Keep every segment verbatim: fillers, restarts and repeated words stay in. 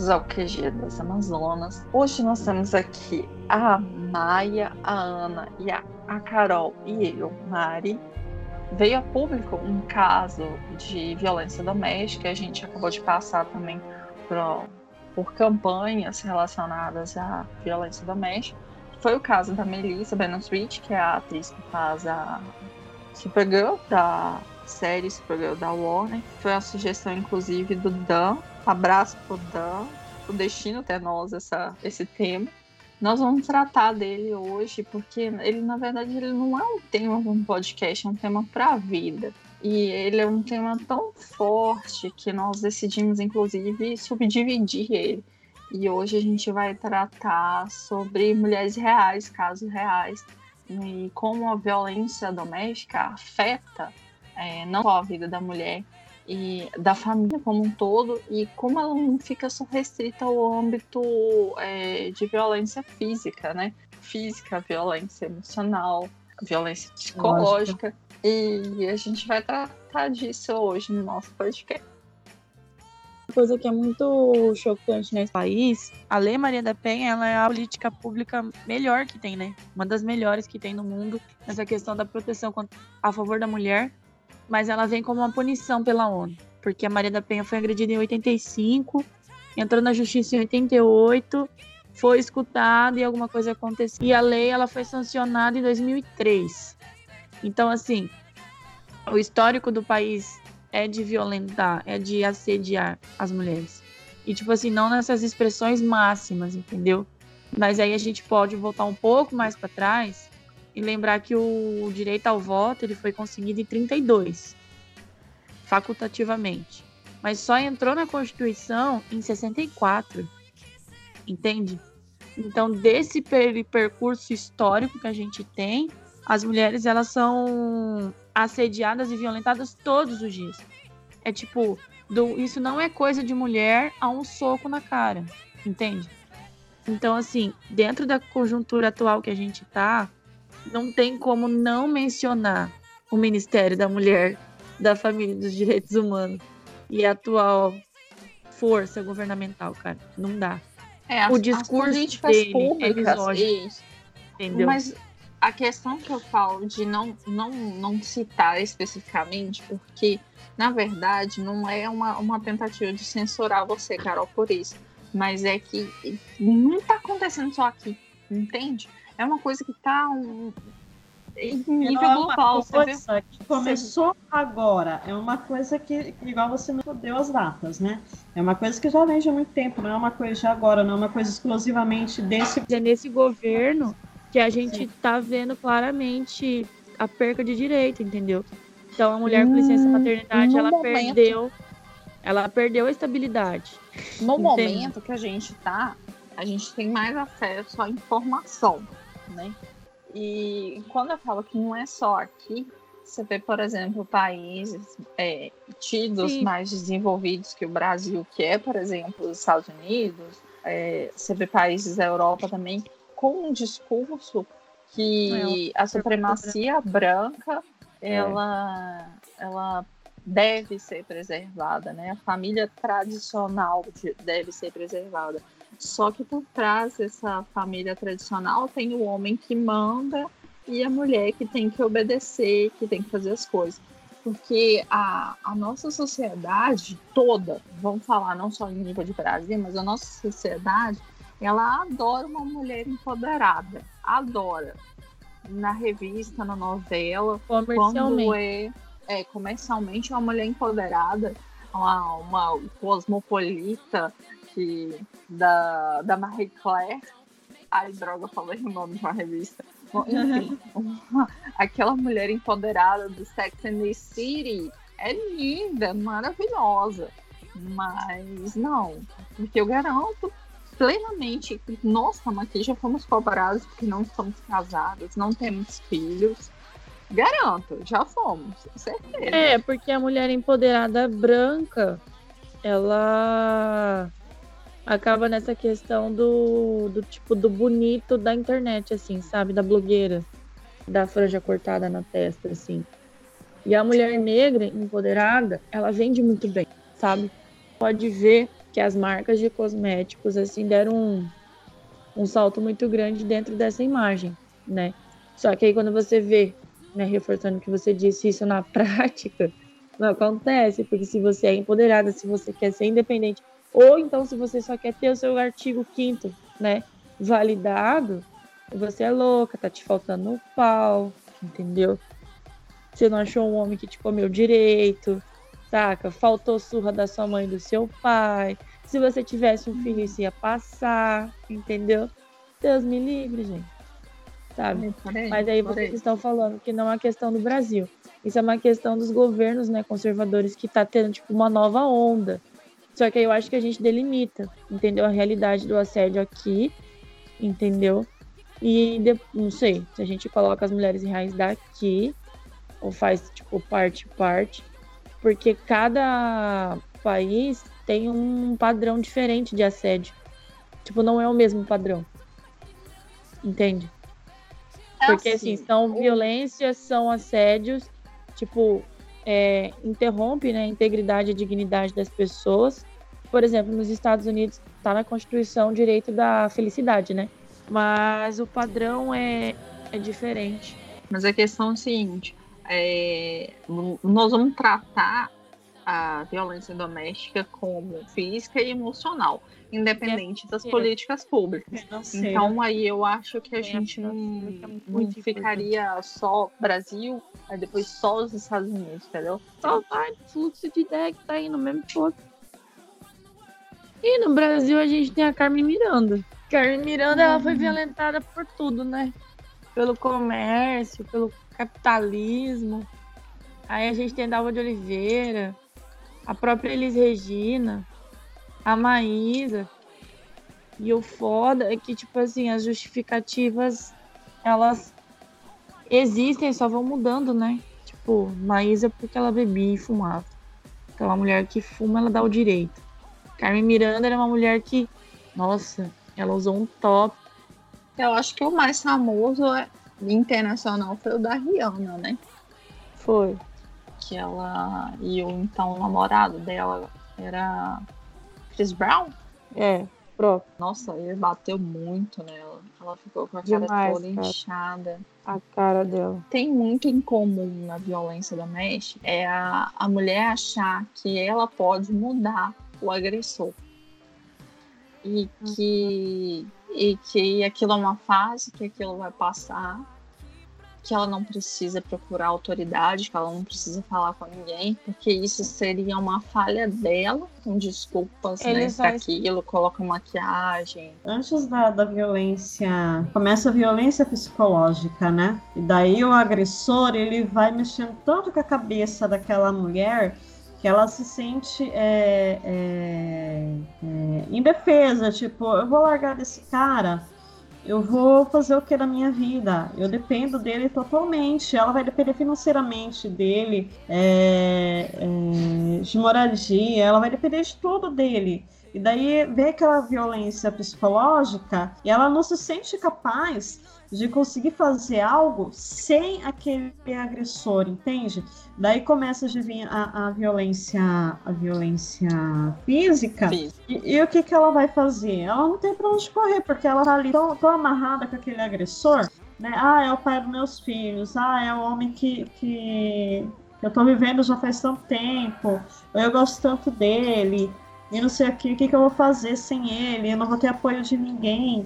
bem-vindos ao Q G das Amazonas. Hoje nós temos aqui a Maia, a Ana e a, a Carol e eu, Mari. Veio a público um caso de violência doméstica. A gente acabou de passar também por, por campanhas relacionadas à violência doméstica. Foi o caso da Melissa Benoist Richie, que é a atriz que faz a Supergirl, da série Supergirl da Warner. Foi a sugestão, inclusive, do Dan. Abraço pro Dan. O destino ter nós essa, esse tema. Nós vamos tratar dele hoje, porque ele, na verdade, ele não é um tema para um podcast, é um tema para a vida. E ele é um tema tão forte que nós decidimos, inclusive, subdividir ele. E hoje a gente vai tratar sobre mulheres reais, casos reais, e como a violência doméstica afeta é, não só a vida da mulher e da família como um todo, e como ela não fica só restrita ao âmbito é, de violência física, né? Física, violência emocional, violência psicológica. E a gente vai tratar disso hoje no nosso podcast. Uma coisa que é muito chocante nesse país, a Lei Maria da Penha, ela é a política pública melhor que tem, né? Uma das melhores que tem no mundo, nessa questão da proteção a favor da mulher, mas ela vem como uma punição pela ONU, porque a Maria da Penha foi agredida em oitenta e cinco, entrou na justiça em oitenta e oito, foi escutada e alguma coisa aconteceu. E a lei ela foi sancionada em dois mil e três. Então, assim, o histórico do país é de violentar, é de assediar as mulheres. E, tipo assim, não nessas expressões máximas, entendeu? Mas aí a gente pode voltar um pouco mais para trás e lembrar que o direito ao voto ele foi conseguido em trinta e dois, facultativamente. Mas só entrou na Constituição em sessenta e quatro, entende? Então, desse per- percurso histórico que a gente tem, as mulheres elas são assediadas e violentadas todos os dias. É tipo, do, isso não é coisa de mulher a um soco na cara, entende? Então, assim, dentro da conjuntura atual que a gente tá, não tem como não mencionar o Ministério da Mulher, da Família e dos Direitos Humanos e a atual força governamental, cara. Não dá. É, as, o discurso as políticas dele públicas, é misógino, isso. Entendeu? Mas a questão que eu falo de não, não, não citar especificamente, porque, na verdade, não é uma, uma tentativa de censurar você, Carol, por isso. Mas é que não está acontecendo só aqui, entende? É uma coisa que está um, em nível é global. Uma coisa que começou agora. É uma coisa que, igual você não deu as datas, né? É uma coisa que já vem de muito tempo, não é uma coisa de agora, não é uma coisa exclusivamente desse... É nesse governo que a gente Sim. tá vendo claramente a perca de direito, entendeu? Então, a mulher com licença hum, maternidade, ela momento, perdeu ela perdeu a estabilidade. No entende? momento que a gente tá, a gente tem mais acesso à informação, né? E quando eu falo que não é só aqui, você vê, por exemplo, países é, tidos Sim. mais desenvolvidos que o Brasil, que é, por exemplo, os Estados Unidos, é, você vê países da Europa também, com um discurso que a supremacia branca ela, ela deve ser preservada, né? A família tradicional deve ser preservada. Só que por trás dessa família tradicional tem o homem que manda e a mulher que tem que obedecer, que tem que fazer as coisas. Porque a, a nossa sociedade toda, vamos falar não só em nível de Brasil, mas a nossa sociedade, ela adora uma mulher empoderada. Adora. Na revista, na novela, quando é, é comercialmente uma mulher empoderada, uma, uma cosmopolita que, da, da Marie Claire. Ai, droga, falei o nome de uma revista. Bom, enfim, uma, aquela mulher empoderada do Sex and the City é linda, maravilhosa. Mas não, porque eu garanto plenamente que nós estamos aqui, já fomos cobrados porque não estamos casadas, não temos filhos. Garanto, já fomos, certeza. É, porque a mulher empoderada branca, ela acaba nessa questão do, do tipo do bonito da internet, assim, sabe? Da blogueira, da franja cortada na testa, assim. E a mulher negra empoderada, ela vende muito bem, sabe? Pode ver que as marcas de cosméticos, assim, deram um, um salto muito grande dentro dessa imagem, né? Só que aí quando você vê, né, reforçando o que você disse, isso na prática, não acontece, porque se você é empoderada, se você quer ser independente, ou então se você só quer ter o seu artigo quinto, né, validado, você é louca, tá te faltando o pau, entendeu? Você não achou um homem que te comeu direito, saca? Faltou surra da sua mãe e do seu pai. Se você tivesse um filho, isso ia passar, entendeu? Deus me livre, gente. Sabe? Porém, Mas aí porém. vocês estão falando que não é uma questão do Brasil. Isso é uma questão dos governos, né, conservadores, que tá tendo, tipo, uma nova onda. Só que aí eu acho que a gente delimita, entendeu? A realidade do assédio aqui, entendeu? E, de, não sei, se a gente coloca as mulheres reais daqui, ou faz, tipo, parte parte, porque cada país tem um padrão diferente de assédio. Tipo, não é o mesmo padrão. Entende? É Porque, assim, assim, são o- violências, são assédios, tipo, é, interrompe, né, a integridade e a dignidade das pessoas. Por exemplo, nos Estados Unidos está na Constituição o direito da felicidade, né? Mas o padrão é, é diferente. Mas a questão é a seguinte: é, n- nós vamos tratar a violência doméstica como física e emocional, independente das financeira. políticas públicas. Financeira. Então, aí eu acho que a Tem a gente não, financeira, que é não muito ficaria só Brasil, aí depois só os Estados Unidos, entendeu? Só vai no fluxo de ideia que tá indo mesmo foda. E no Brasil a gente tem a Carmen Miranda. Carmen Miranda, ela foi violentada por tudo, né? Pelo comércio, pelo capitalismo. Aí a gente tem a Dalva de Oliveira, a própria Elis Regina, a Maísa. E o foda é que, tipo assim, as justificativas, elas existem, só vão mudando, né? Tipo, Maísa porque ela bebia e fumava. Aquela mulher que fuma, ela dá o direito. Carmen Miranda era uma mulher que, nossa, ela usou um top. Eu acho que o mais famoso é, internacional foi o da Rihanna, né? Foi. Que ela e o então namorado dela era Chris Brown. É, próprio. Nossa, ele bateu muito nela. Ela ficou com a cara Demais, toda cara. inchada. A cara dela. Tem muito em comum na violência doméstica é a, a mulher achar que ela pode mudar o agressor. E que, e que aquilo é uma fase, que aquilo vai passar, que ela não precisa procurar autoridade, que ela não precisa falar com ninguém, porque isso seria uma falha dela, com desculpas, né, Eles pra vão- aquilo, coloca maquiagem. Antes da, da violência, começa a violência psicológica, né? E daí o agressor, ele vai mexendo tanto com a cabeça daquela mulher que ela se sente é, é, é, indefesa, tipo, eu vou largar desse cara, eu vou fazer o que da minha vida? Eu dependo dele totalmente. Ela vai depender financeiramente dele, é, é, de moradia, ela vai depender de tudo dele. E daí vê aquela violência psicológica e ela não se sente capaz de conseguir fazer algo sem aquele agressor, entende? Daí começa a vir a, a violência, a violência física. Sim. E, e o que, que ela vai fazer? Ela não tem pra onde correr, porque ela tá ali tão, tão amarrada com aquele agressor, né? Ah, é o pai dos meus filhos, ah, é o homem que, que eu tô vivendo já faz tanto tempo, eu gosto tanto dele, e não sei o que, o que, que eu vou fazer sem ele, eu não vou ter apoio de ninguém.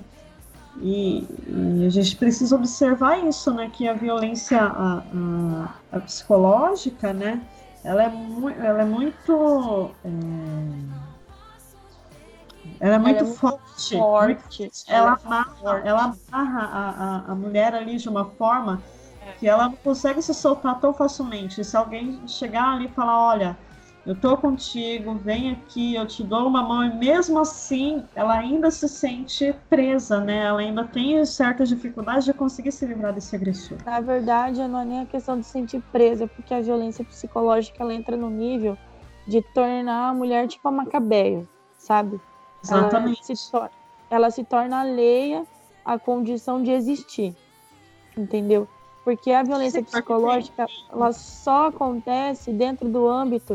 E, e a gente precisa observar isso, né? Que a violência a, a, a psicológica, né? Ela é, mu ela é muito... É... Ela é muito, é muito forte. forte. Muito... Ela, Ela é amarra, forte. ela amarra a, a, a mulher ali de uma forma que ela não consegue se soltar tão facilmente. Se alguém chegar ali e falar, olha, eu tô contigo, vem aqui, eu te dou uma mão, e mesmo assim ela ainda se sente presa, né? Ela ainda tem certas dificuldades de conseguir se livrar desse agressor. Na verdade, não é nem a questão de se sentir presa, porque a violência psicológica ela entra no nível de tornar a mulher tipo a Macabeia, sabe? Exatamente. Ela se, tor ela se torna alheia à condição de existir, entendeu? Porque a violência Sim, psicológica ela só acontece dentro do âmbito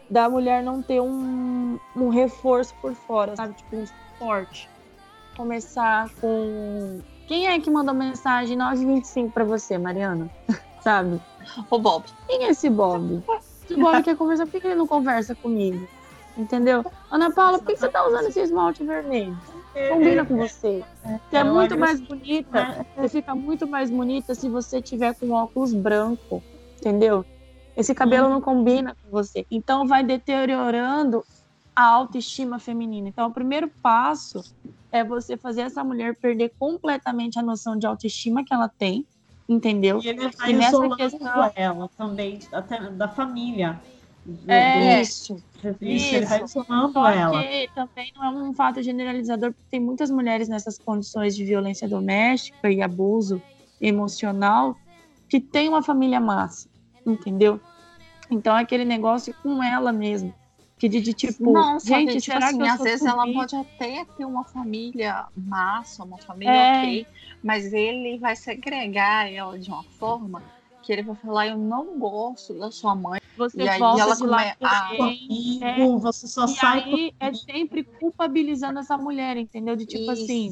da mulher não ter um, um reforço por fora, sabe? Tipo, um suporte. Começar com... Quem é que mandou mensagem nove e vinte e cinco pra você, Mariana? Sabe? O Bob. Quem é esse Bob? Esse Bob quer conversar, por que ele não conversa comigo? Entendeu? Ana Paula, por que você tá usando esse esmalte vermelho? Combina com você. Você é muito mais bonita. Você fica muito mais bonita se você tiver com óculos branco. Entendeu? Esse cabelo não combina com você. Então vai deteriorando a autoestima feminina. Então o primeiro passo é você fazer essa mulher perder completamente a noção de autoestima que ela tem. Entendeu? E ele vai e nessa isolando questão ela também, até da família. Do, É do... Isso. Isso, ele vai isolando Só ela. que também não é um fato generalizador, porque tem muitas mulheres nessas condições de violência doméstica e abuso emocional que tem uma família massa, entendeu? Então é aquele negócio com ela mesmo, que de, de tipo, Não, só gente, que, tipo será assim, que eu às sou vezes submissa? ela pode até ter uma família massa, uma família É. ok, mas ele vai segregar ela de uma forma que ele vai falar, eu não gosto da sua mãe. Você E aí volta ela de lá come... ah, Comigo, é, você só e sai aí é sempre culpabilizando essa mulher, entendeu? De tipo isso. assim,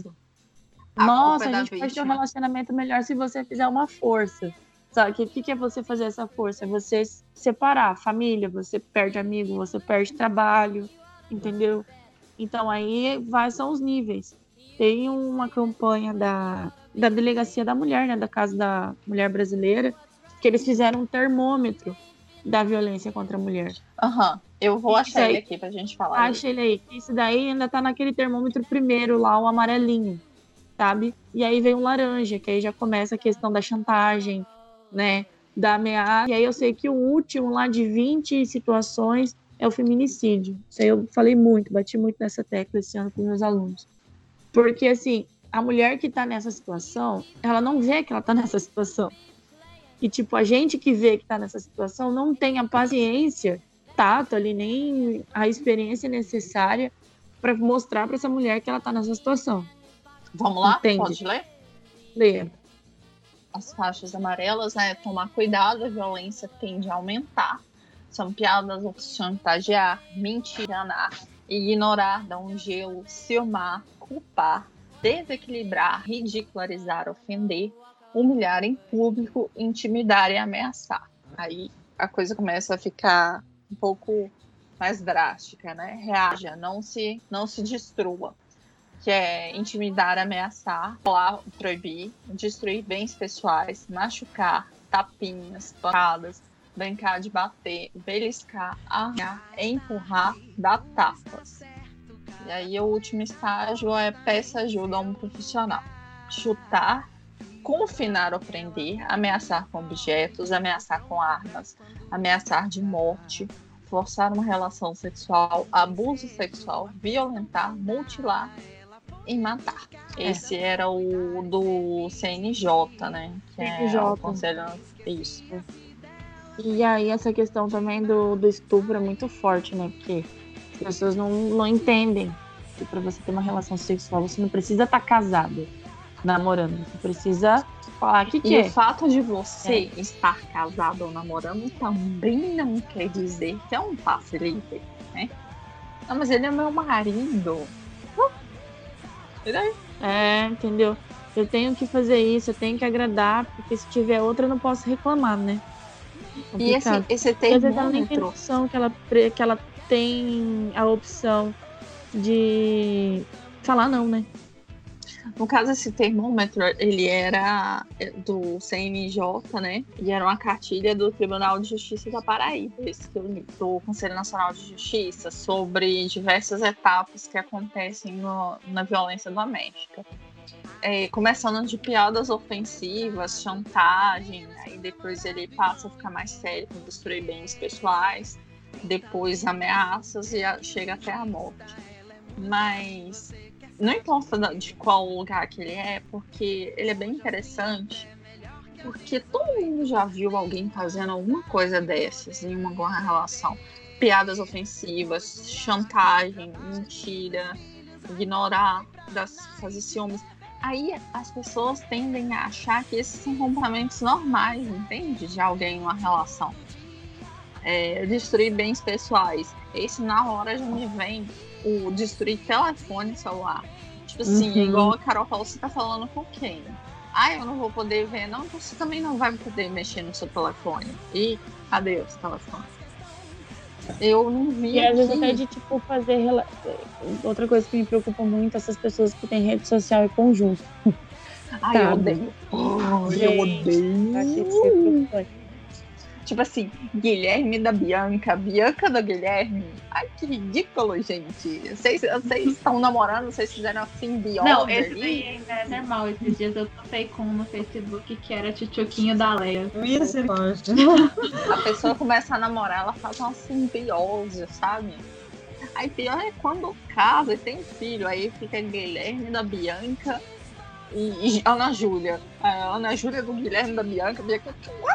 A culpa nossa, é a da gente pode ter um vítima. relacionamento melhor se você fizer uma força. Só que o que, que é você fazer essa força? É você separar família, você perde amigo, você perde trabalho, entendeu? Então aí vai, são os níveis. Tem uma campanha da, da Delegacia da Mulher, né, da Casa da Mulher Brasileira, que eles fizeram um termômetro da violência contra a mulher. Aham, uhum. Eu vou Isso achar aí, ele aqui pra gente falar. Acha ele aí. Isso daí ainda tá naquele termômetro primeiro lá, o amarelinho, sabe? E aí vem o laranja, que aí já começa a questão da chantagem, né? Da ameaça. E aí eu sei que o último lá de vinte situações é o feminicídio. Isso aí eu falei muito, bati muito nessa tecla esse ano com meus alunos. Porque, assim, a mulher que tá nessa situação, ela não vê que ela tá nessa situação. E, tipo, a gente que vê que tá nessa situação não tem a paciência, tato ali, nem a experiência necessária para mostrar para essa mulher que ela tá nessa situação. Vamos lá? Entende? Pode ler? Leia. As faixas amarelas, né? Tomar cuidado, a violência tende a aumentar. São piadas ou chantagear, mentir, enganar, ignorar, dar um gelo, ciumar, culpar, desequilibrar, ridicularizar, ofender, humilhar em público, intimidar e ameaçar. Aí a coisa começa a ficar um pouco mais drástica, né? Reaja, não se, não se destrua. Que é intimidar, ameaçar, falar, proibir, destruir bens pessoais, machucar, tapinhas, pancadas, brincar de bater, beliscar, arranhar, empurrar, dar tapas. E aí o último estágio é peça ajuda a um profissional. Chutar, confinar ou prender, ameaçar com objetos, ameaçar com armas, ameaçar de morte, forçar uma relação sexual, abuso sexual, violentar, mutilar e matar. Esse é. era o do C N J, né? Que C N J. É o Conselho... Isso. E aí essa questão também do, do estupro é muito forte, né? Porque as pessoas não, não entendem que para você ter uma relação sexual você não precisa estar casado, namorando. Você precisa falar que e quer. E o fato de você é. estar casado ou namorando também não quer dizer que é um passe livre, né? Não, mas ele é meu marido. É, entendeu? Eu tenho que fazer isso, eu tenho que agradar, porque se tiver outra eu não posso reclamar, né? E esse, esse termômetro... Às vezes ela nem tem noção que ela, que ela tem a opção de falar não, né? No caso, esse termômetro, ele era do C N J, né? E era uma cartilha do Tribunal de Justiça da Paraíba, esse que eu li, do Conselho Nacional de Justiça, sobre diversas etapas que acontecem no, na violência doméstica. É, começando de piadas ofensivas, chantagem, aí depois ele passa a ficar mais sério com destruir bens pessoais, depois ameaças e a, chega até a morte. Mas... não importa de qual lugar que ele é, porque ele é bem interessante, porque todo mundo já viu alguém fazendo alguma coisa dessas em uma boa relação. Piadas ofensivas, chantagem, mentira, ignorar, das, fazer ciúmes. Aí as pessoas tendem a achar que esses são comportamentos normais, entende? De alguém em uma relação. é, destruir bens pessoais. Esse na hora já me vem o destruir telefone celular. Tipo assim, Uhum. igual a Carol falou, você tá falando com quem? Ah, eu não vou poder ver, não, então você também não vai poder mexer no seu telefone. E cadê o seu telefone? Eu não vi E às vezes aqui. até de, tipo, fazer... rela- Outra coisa que me preocupa muito, essas pessoas que têm rede social em conjunto. Ai, eu Sabe? odeio. Ai, eu Gente, eu acho isso odeio. preocupante. Tipo assim, Guilherme da Bianca, Bianca do Guilherme. Ai, que ridículo, gente. Vocês, vocês estão namorando, vocês fizeram a simbiose Não, esse ali. daí ainda é normal. Esses dias eu topei com um no Facebook que era tchutchuquinho da Leia. Misericórdia. A pessoa começa a namorar, ela faz uma simbiose, sabe? Aí pior é quando casa e tem filho. Aí fica Guilherme da Bianca e, e Ana Júlia. A Ana Júlia do Guilherme da Bianca, Bianca.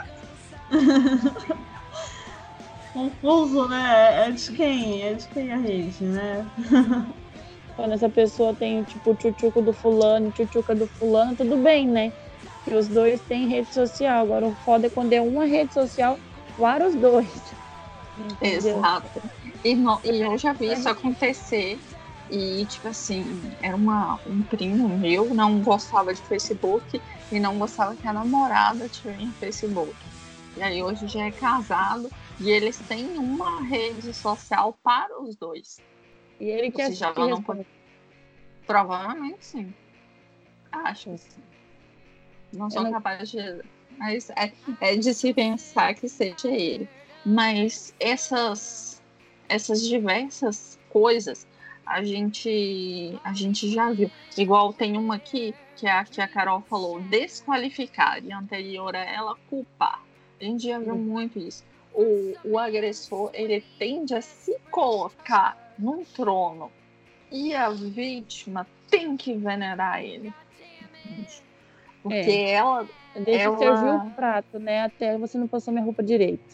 Confuso, né? É de quem? É de quem a rede, né? Quando essa pessoa tem, tipo, o tchutchuco do fulano, o tchutchuca do fulano, tudo bem, né? E os dois têm rede social. Agora, o foda é quando é uma rede social para os dois. Entendeu? Exato. E, no, e eu já vi isso acontecer. E, tipo assim, era uma, um primo meu, não gostava de Facebook e não gostava que a namorada tivesse Facebook. E aí hoje já é casado e eles têm uma rede social para os dois. E ele Ou quer seja, assistir ela não resposta. pode... Provavelmente sim. Acho sim. Não sou não... capaz de... Mas é, é de se pensar que seja ele. Mas essas, essas diversas coisas a gente, a gente já viu. Igual tem uma aqui que a, que a Carol falou, desqualificar, e anterior a ela, culpar. A gente já viu muito isso. O, o agressor, ele tende a se colocar num trono e a vítima tem que venerar ele. Porque É. ela... Deixa eu ela... servir o prato, né? Até você não passou minha roupa direito.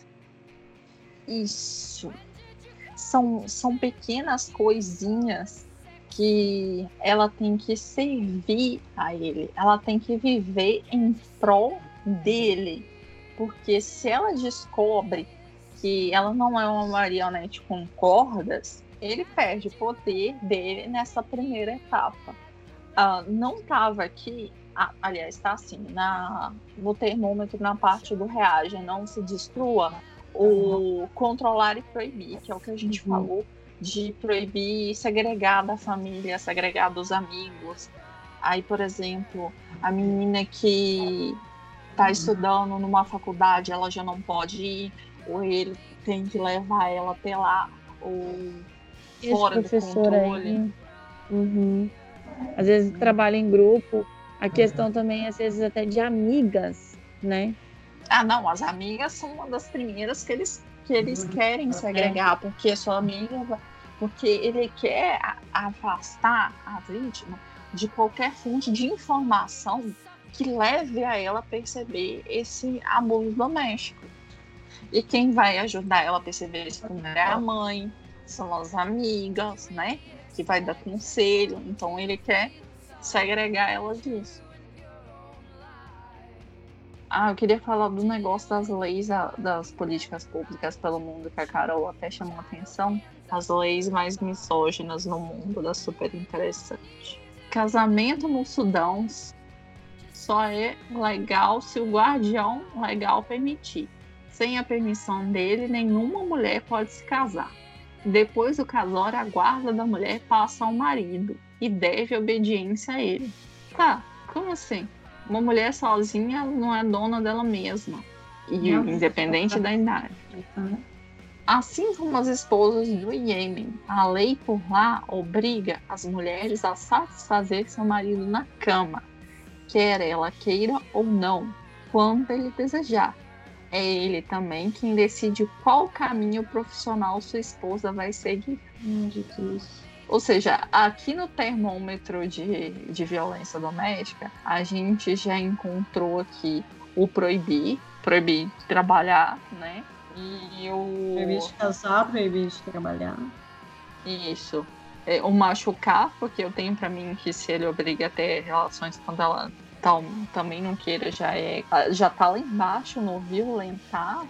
Isso. São, são pequenas coisinhas que ela tem que servir a ele. Ela tem que viver em prol dele. Porque se ela descobre que ela não é uma marionete com cordas, ele perde o poder dele nessa primeira etapa. Uh, não estava aqui, ah, aliás, está assim, na, no termômetro na parte do reage, não se destrua, o controlar e proibir, que é o que a gente uhum. falou, de proibir segregar da família, segregar dos amigos. Aí, por exemplo, a menina que está estudando numa faculdade, ela já não pode ir, ou ele tem que levar ela até lá, ou Esse fora do controle. Aí. Uhum. Às vezes trabalha em grupo, a questão também, às vezes, até de amigas, né? Ah, não, as amigas são uma das primeiras que eles, que eles querem segregar, porque a sua amiga, porque ele quer afastar a vítima de qualquer fonte de informação que leve a ela a perceber esse abuso doméstico. E quem vai ajudar ela a perceber isso primeiro é a mãe, são as amigas, né? Que vai dar conselho. Então ele quer segregar ela disso. Ah, eu queria falar do negócio das leis, das políticas públicas pelo mundo, que a Carol até chamou a atenção. As leis mais misóginas no mundo, da super interessante. Casamento no Sudão só é legal se o guardião legal permitir. Sem a permissão dele, nenhuma mulher pode se casar. Depois do casório, a guarda da mulher passa ao marido e deve obediência a ele. Tá, como assim? Uma mulher sozinha não é dona dela mesma, e não, independente da idade. Assim como as esposas do Iêmen, a lei por lá obriga as mulheres a satisfazer seu marido na cama, quer ela queira ou não, quando ele desejar. É ele também quem decide qual caminho profissional sua esposa vai seguir. Hum, Jesus. Ou seja, aqui no termômetro de, de violência doméstica, a gente já encontrou aqui o proibir, proibir de trabalhar, né? E o... Proibir de casar, proibir de trabalhar. Isso. É, o machucar, porque eu tenho pra mim que se ele obriga a ter relações quando ela tal, também não queira, já, é, já tá lá embaixo no violentar, né?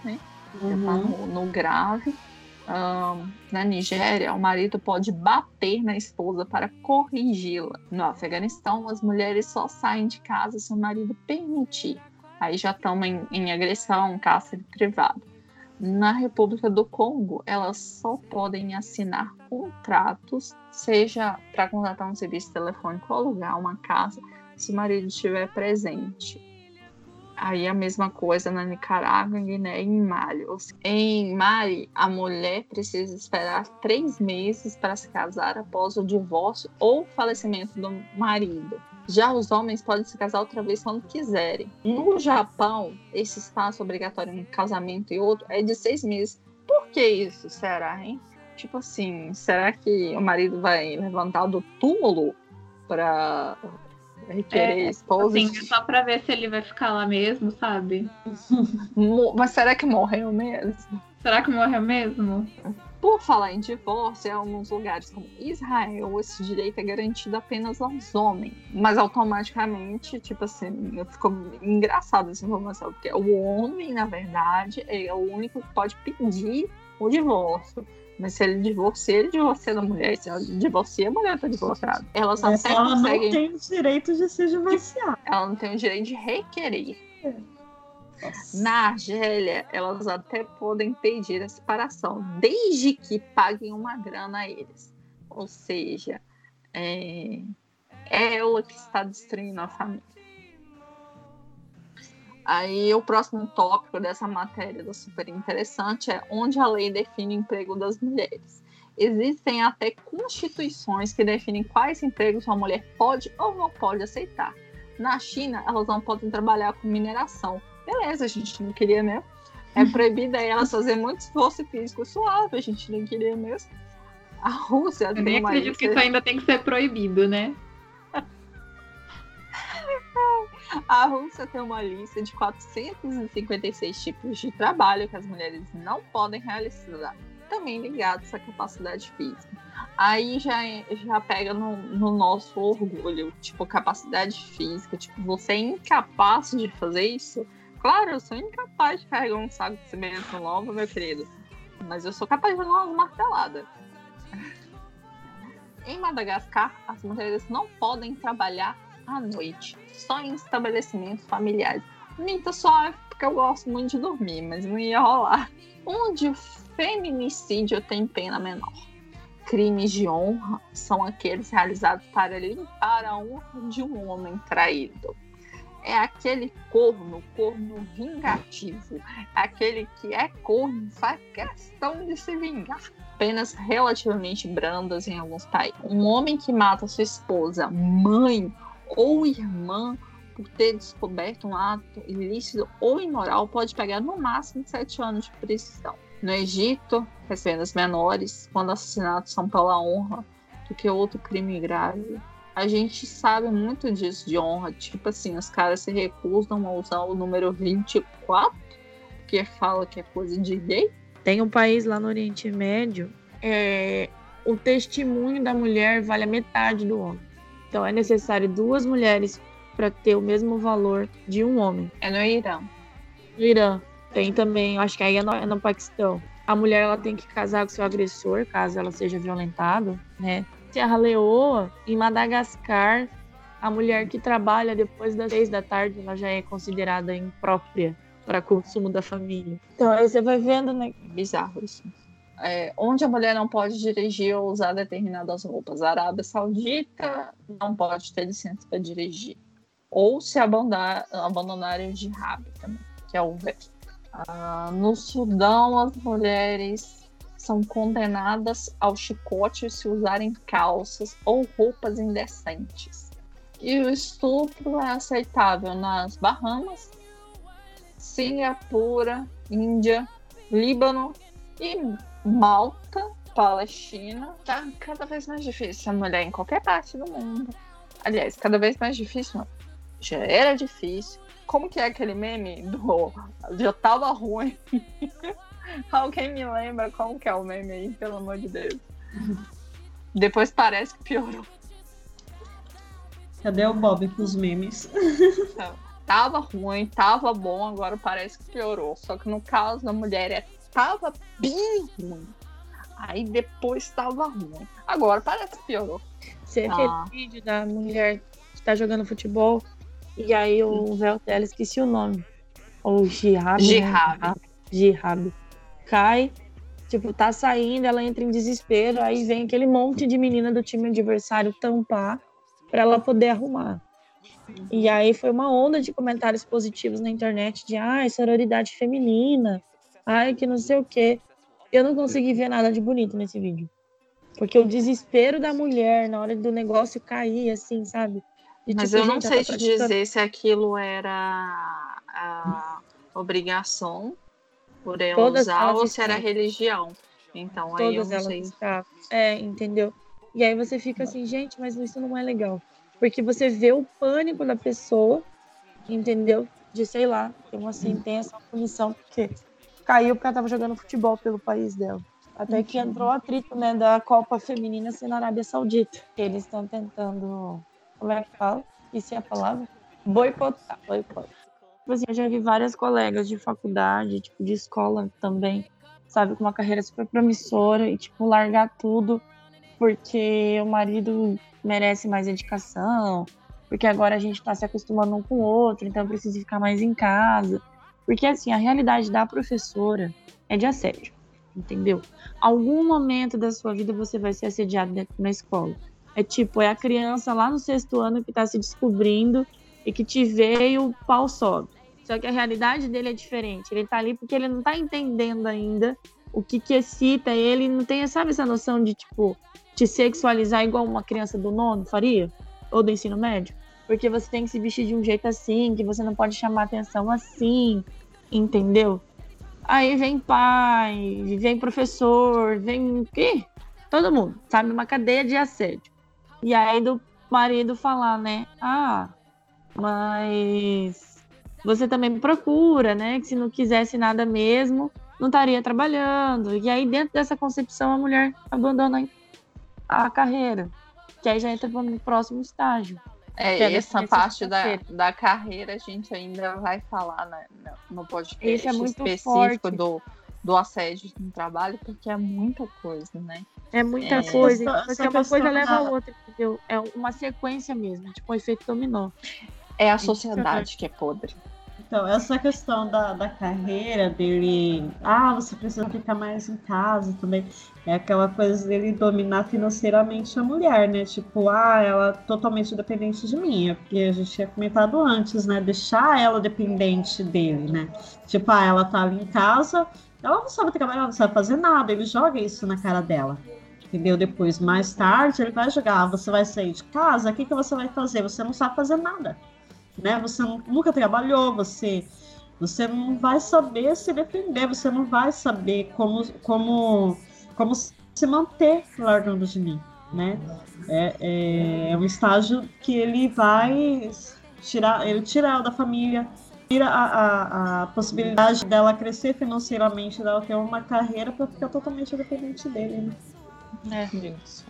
Uhum. Tá no, no grave. Um, na Nigéria, o marido pode bater na esposa para corrigi-la. No Afeganistão, as mulheres só saem de casa se o marido permitir. Aí já estamos em, em agressão, cárcere privado. Na República do Congo, elas só podem assinar contratos, seja para contratar um serviço telefônico ou alugar uma casa, se o marido estiver presente. Aí a mesma coisa na Nicarágua, Guiné e em Mali. Em Mali, a mulher precisa esperar três meses para se casar após o divórcio ou falecimento do marido. Já os homens podem se casar outra vez quando quiserem. No Japão, esse espaço obrigatório em casamento e outro é de seis meses. Por que isso, será, hein? Tipo assim, será que o marido vai levantar do túmulo para requerer É, esposa? assim, é só pra ver se ele vai ficar lá mesmo, sabe? Mo- Mas será que morreu mesmo? Será que morreu mesmo? Por falar em divórcio, em alguns lugares como Israel, esse direito é garantido apenas aos homens. Mas automaticamente, tipo assim, ficou engraçado essa informação, porque o homem, na verdade, é o único que pode pedir o divórcio. Mas se ele divorcia, ele divorcia da mulher. Se ela divorcia, a mulher está divorciada. Elas Mas até ela conseguem... não tem o direito de se divorciar. Ela não tem o direito de requerer. Nossa. Na Argélia, elas até podem pedir a separação, desde que paguem uma grana a eles. Ou seja, é, é ela que está destruindo a família. Aí o próximo tópico dessa matéria do super interessante é onde a lei define o emprego das mulheres. Existem até constituições que definem quais empregos uma mulher pode ou não pode aceitar. Na China, elas não podem trabalhar com mineração. Beleza, a gente não queria mesmo. É proibida elas fazer muito esforço físico suave, a gente não queria mesmo. A Rússia Eu tem nem uma acredito lista... que isso ainda tem que ser proibido, né? A Rússia tem uma lista de quatrocentos e cinquenta e seis tipos de trabalho que as mulheres não podem realizar, também ligados à capacidade física. Aí já, já pega no, no nosso orgulho, tipo, capacidade física, tipo, você é incapaz de fazer isso? Claro, eu sou incapaz de carregar um saco de cimento novo, meu querido, mas eu sou capaz de dar umas marteladas. Em Madagascar, as mulheres não podem trabalhar à noite, só em estabelecimentos familiares. Minta só porque eu gosto muito de dormir, mas não ia rolar. Onde o feminicídio tem pena menor. Crimes de honra são aqueles realizados para limpar a honra de um homem traído. É aquele corno, corno vingativo. Aquele que é corno faz questão de se vingar. Penas relativamente brandas em alguns países. Um homem que mata sua esposa, mãe ou irmã por ter descoberto um ato ilícito ou imoral pode pegar no máximo sete anos de prisão. No Egito, as penas menores, quando assassinatos são pela honra do que outro crime grave. A gente sabe muito disso de honra, tipo assim, os caras se recusam a usar o número vinte e quatro, porque fala que é coisa de gay. Tem um país lá no Oriente Médio, é, o testemunho da mulher vale a metade do homem. Então é necessário duas mulheres para ter o mesmo valor de um homem. É no Irã. No Irã tem também, acho que aí é no, é no Paquistão. A mulher ela tem que casar com seu agressor, caso ela seja violentada, né? Serra Leoa, em Madagascar, a mulher que trabalha depois das seis da tarde, ela já é considerada imprópria para consumo da família. Então aí você vai vendo, né? Bizarro isso. É, onde a mulher não pode dirigir ou usar determinadas roupas. A Arábia Saudita não pode ter licença para dirigir. Ou se abandonar, abandonar o jihad também, que é o véu. Ah, no Sudão, as mulheres são condenadas ao chicote se usarem calças ou roupas indecentes. E o estupro é aceitável nas Bahamas, Singapura, Índia, Líbano e Malta, Palestina. Tá cada vez mais difícil a mulher em qualquer parte do mundo. Aliás, cada vez mais difícil não. Já era difícil. Como que é aquele meme do já tava ruim? Alguém me lembra como que é o meme aí, pelo amor de Deus. Depois parece que piorou. Cadê o Bob com os memes? Então, tava ruim, tava bom, agora parece que piorou. Só que no caso da mulher, é, tava bem ruim. Aí depois tava ruim. Agora parece que piorou. Você Ah. aquele vídeo da mulher que tá jogando futebol e aí o véu dela, esqueci o nome. O Jihab. Jihab. Jihab. Cai, tipo, tá saindo, ela entra em desespero, aí vem aquele monte de menina do time adversário tampar pra ela poder arrumar. E aí foi uma onda de comentários positivos na internet de ai, sororidade feminina, ai, que não sei o quê. Eu não consegui ver nada de bonito nesse vídeo. Porque o desespero da mulher na hora do negócio cair, assim, sabe? De, Mas tipo, eu não gente, sei ela te tá praticando- dizer se aquilo era a obrigação por ela Todas usar elas ou se era estavam. religião. Então aí eu Todas não elas sei. estavam. É, entendeu? E aí você fica assim, gente, mas isso não é legal. Porque você vê o pânico da pessoa, entendeu? De, sei lá, ter uma sentença, uma punição, porque caiu porque ela tava jogando futebol pelo país dela. Até que entrou o atrito, né, da Copa Feminina ser na Arábia Saudita. Eles estão tentando, como é que fala? Esqueci a palavra. Boicotar, boicotar. Tipo assim, eu já vi várias colegas de faculdade, tipo, de escola também, sabe, com uma carreira super promissora e, tipo, largar tudo porque o marido merece mais dedicação, porque agora a gente tá se acostumando um com o outro, então precisa ficar mais em casa. Porque, assim, a realidade da professora é de assédio, entendeu? Algum momento da sua vida você vai ser assediado dentro na escola. É tipo, é a criança lá no sexto ano que tá se descobrindo e que te vê e o pau sobe. Só que a realidade dele é diferente. Ele tá ali porque ele não tá entendendo ainda o que que excita ele, não tem, sabe, essa noção de, tipo, te sexualizar igual uma criança do nono faria? Ou do ensino médio? Porque você tem que se vestir de um jeito assim, que você não pode chamar atenção assim, entendeu? Aí vem pai, vem professor, vem... Ih, todo mundo, sabe? Uma cadeia de assédio. E aí do marido falar, né? Ah, mas você também me procura, né? Que se não quisesse nada mesmo, não estaria trabalhando. E aí dentro dessa concepção a mulher abandona a carreira. Que aí já entra no próximo estágio. É, que é a essa dependência parte da, financeira. da carreira a gente ainda vai falar, né, no podcast Isso é muito específico forte. do, do assédio no trabalho, porque é muita coisa, né? É muita É, coisa. essa- Porque essa uma coisa questão leva a da- outra, entendeu? É uma sequência mesmo, tipo um efeito dominó. É a sociedade que é podre. Então, essa questão da, da carreira dele, ah, você precisa ficar mais em casa também, é aquela coisa dele dominar financeiramente a mulher, né? Tipo, ah, ela é totalmente dependente de mim, é porque a gente tinha comentado antes, né? Deixar ela dependente dele, né? Tipo, ah, ela tá ali em casa, ela não sabe trabalhar, não sabe fazer nada, ele joga isso na cara dela. Entendeu? Depois, mais tarde, ele vai jogar, ah, você vai sair de casa, o que, que você vai fazer? Você não sabe fazer nada. Né? Você nunca trabalhou, você, você não vai saber se defender, você não vai saber como, como, como se manter largando de mim, né? É, é, é um estágio que ele vai tirar, ele tira ela da família, tira a, a, a possibilidade dela crescer financeiramente, dela ter uma carreira para ficar totalmente dependente dele, né? É. Isso.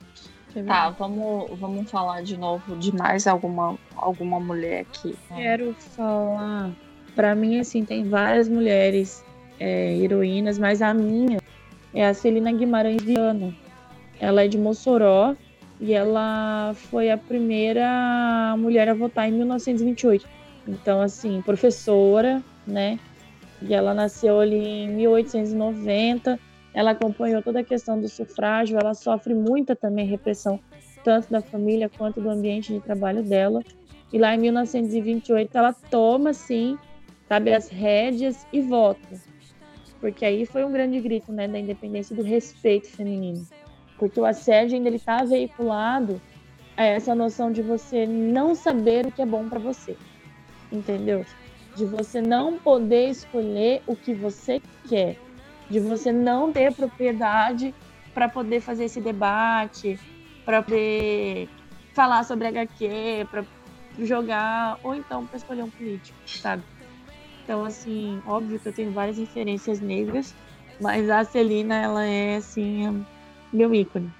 Tá, vamos, vamos falar de novo de mais alguma, alguma mulher aqui. Quero falar. Pra mim, assim, tem várias mulheres é, heroínas, mas a minha é a Celina Guimarães Viana. Ela é de Mossoró e ela foi a primeira mulher a votar em mil novecentos e vinte e oito. Então, assim, professora, né? E ela nasceu ali em mil oitocentos e noventa. Ela acompanhou toda a questão do sufrágio. Ela sofre muita também repressão, tanto da família quanto do ambiente de trabalho dela. E lá em mil novecentos e vinte e oito ela toma, assim, sabe, as rédeas e vota. Porque aí foi um grande grito, né, da independência e do respeito feminino. Porque o assédio ainda está veiculado a essa noção de você não saber o que é bom para você. Entendeu? De você não poder escolher o que você quer. De você não ter propriedade para poder fazer esse debate, para poder falar sobre H Q, para jogar, ou então para escolher um político, sabe? Então, assim, óbvio que eu tenho várias referências negras, mas a Celina, ela é, assim, meu ícone.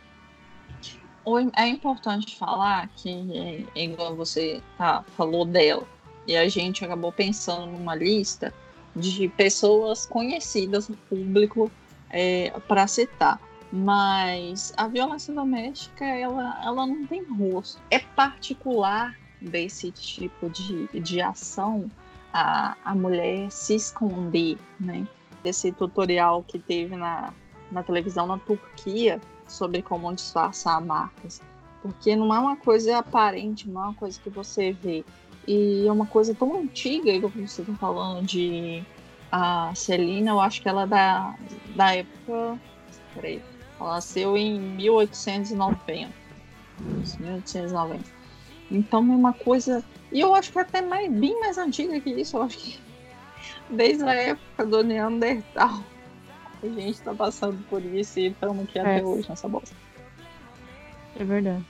É importante falar que, é, igual você tá, falou dela, E a gente acabou pensando numa lista de pessoas conhecidas no público é, para citar. Mas a violência doméstica, ela, ela não tem rosto. É particular desse tipo de, de ação a, a mulher se esconder, né? Esse tutorial que teve na, na televisão na Turquia sobre como disfarçar marcas. Porque não é uma coisa aparente, não é uma coisa que você vê. E é uma coisa tão antiga, como você está falando de a Celina, eu acho que ela é da, da época... Peraí, ela nasceu em mil oitocentos e noventa. mil oitocentos e noventa. Então é uma coisa... E eu acho que é até mais, bem mais antiga que isso. Eu acho que desde a época do Neandertal a gente está passando por isso e estamos aqui é. até hoje nessa bosta. É verdade.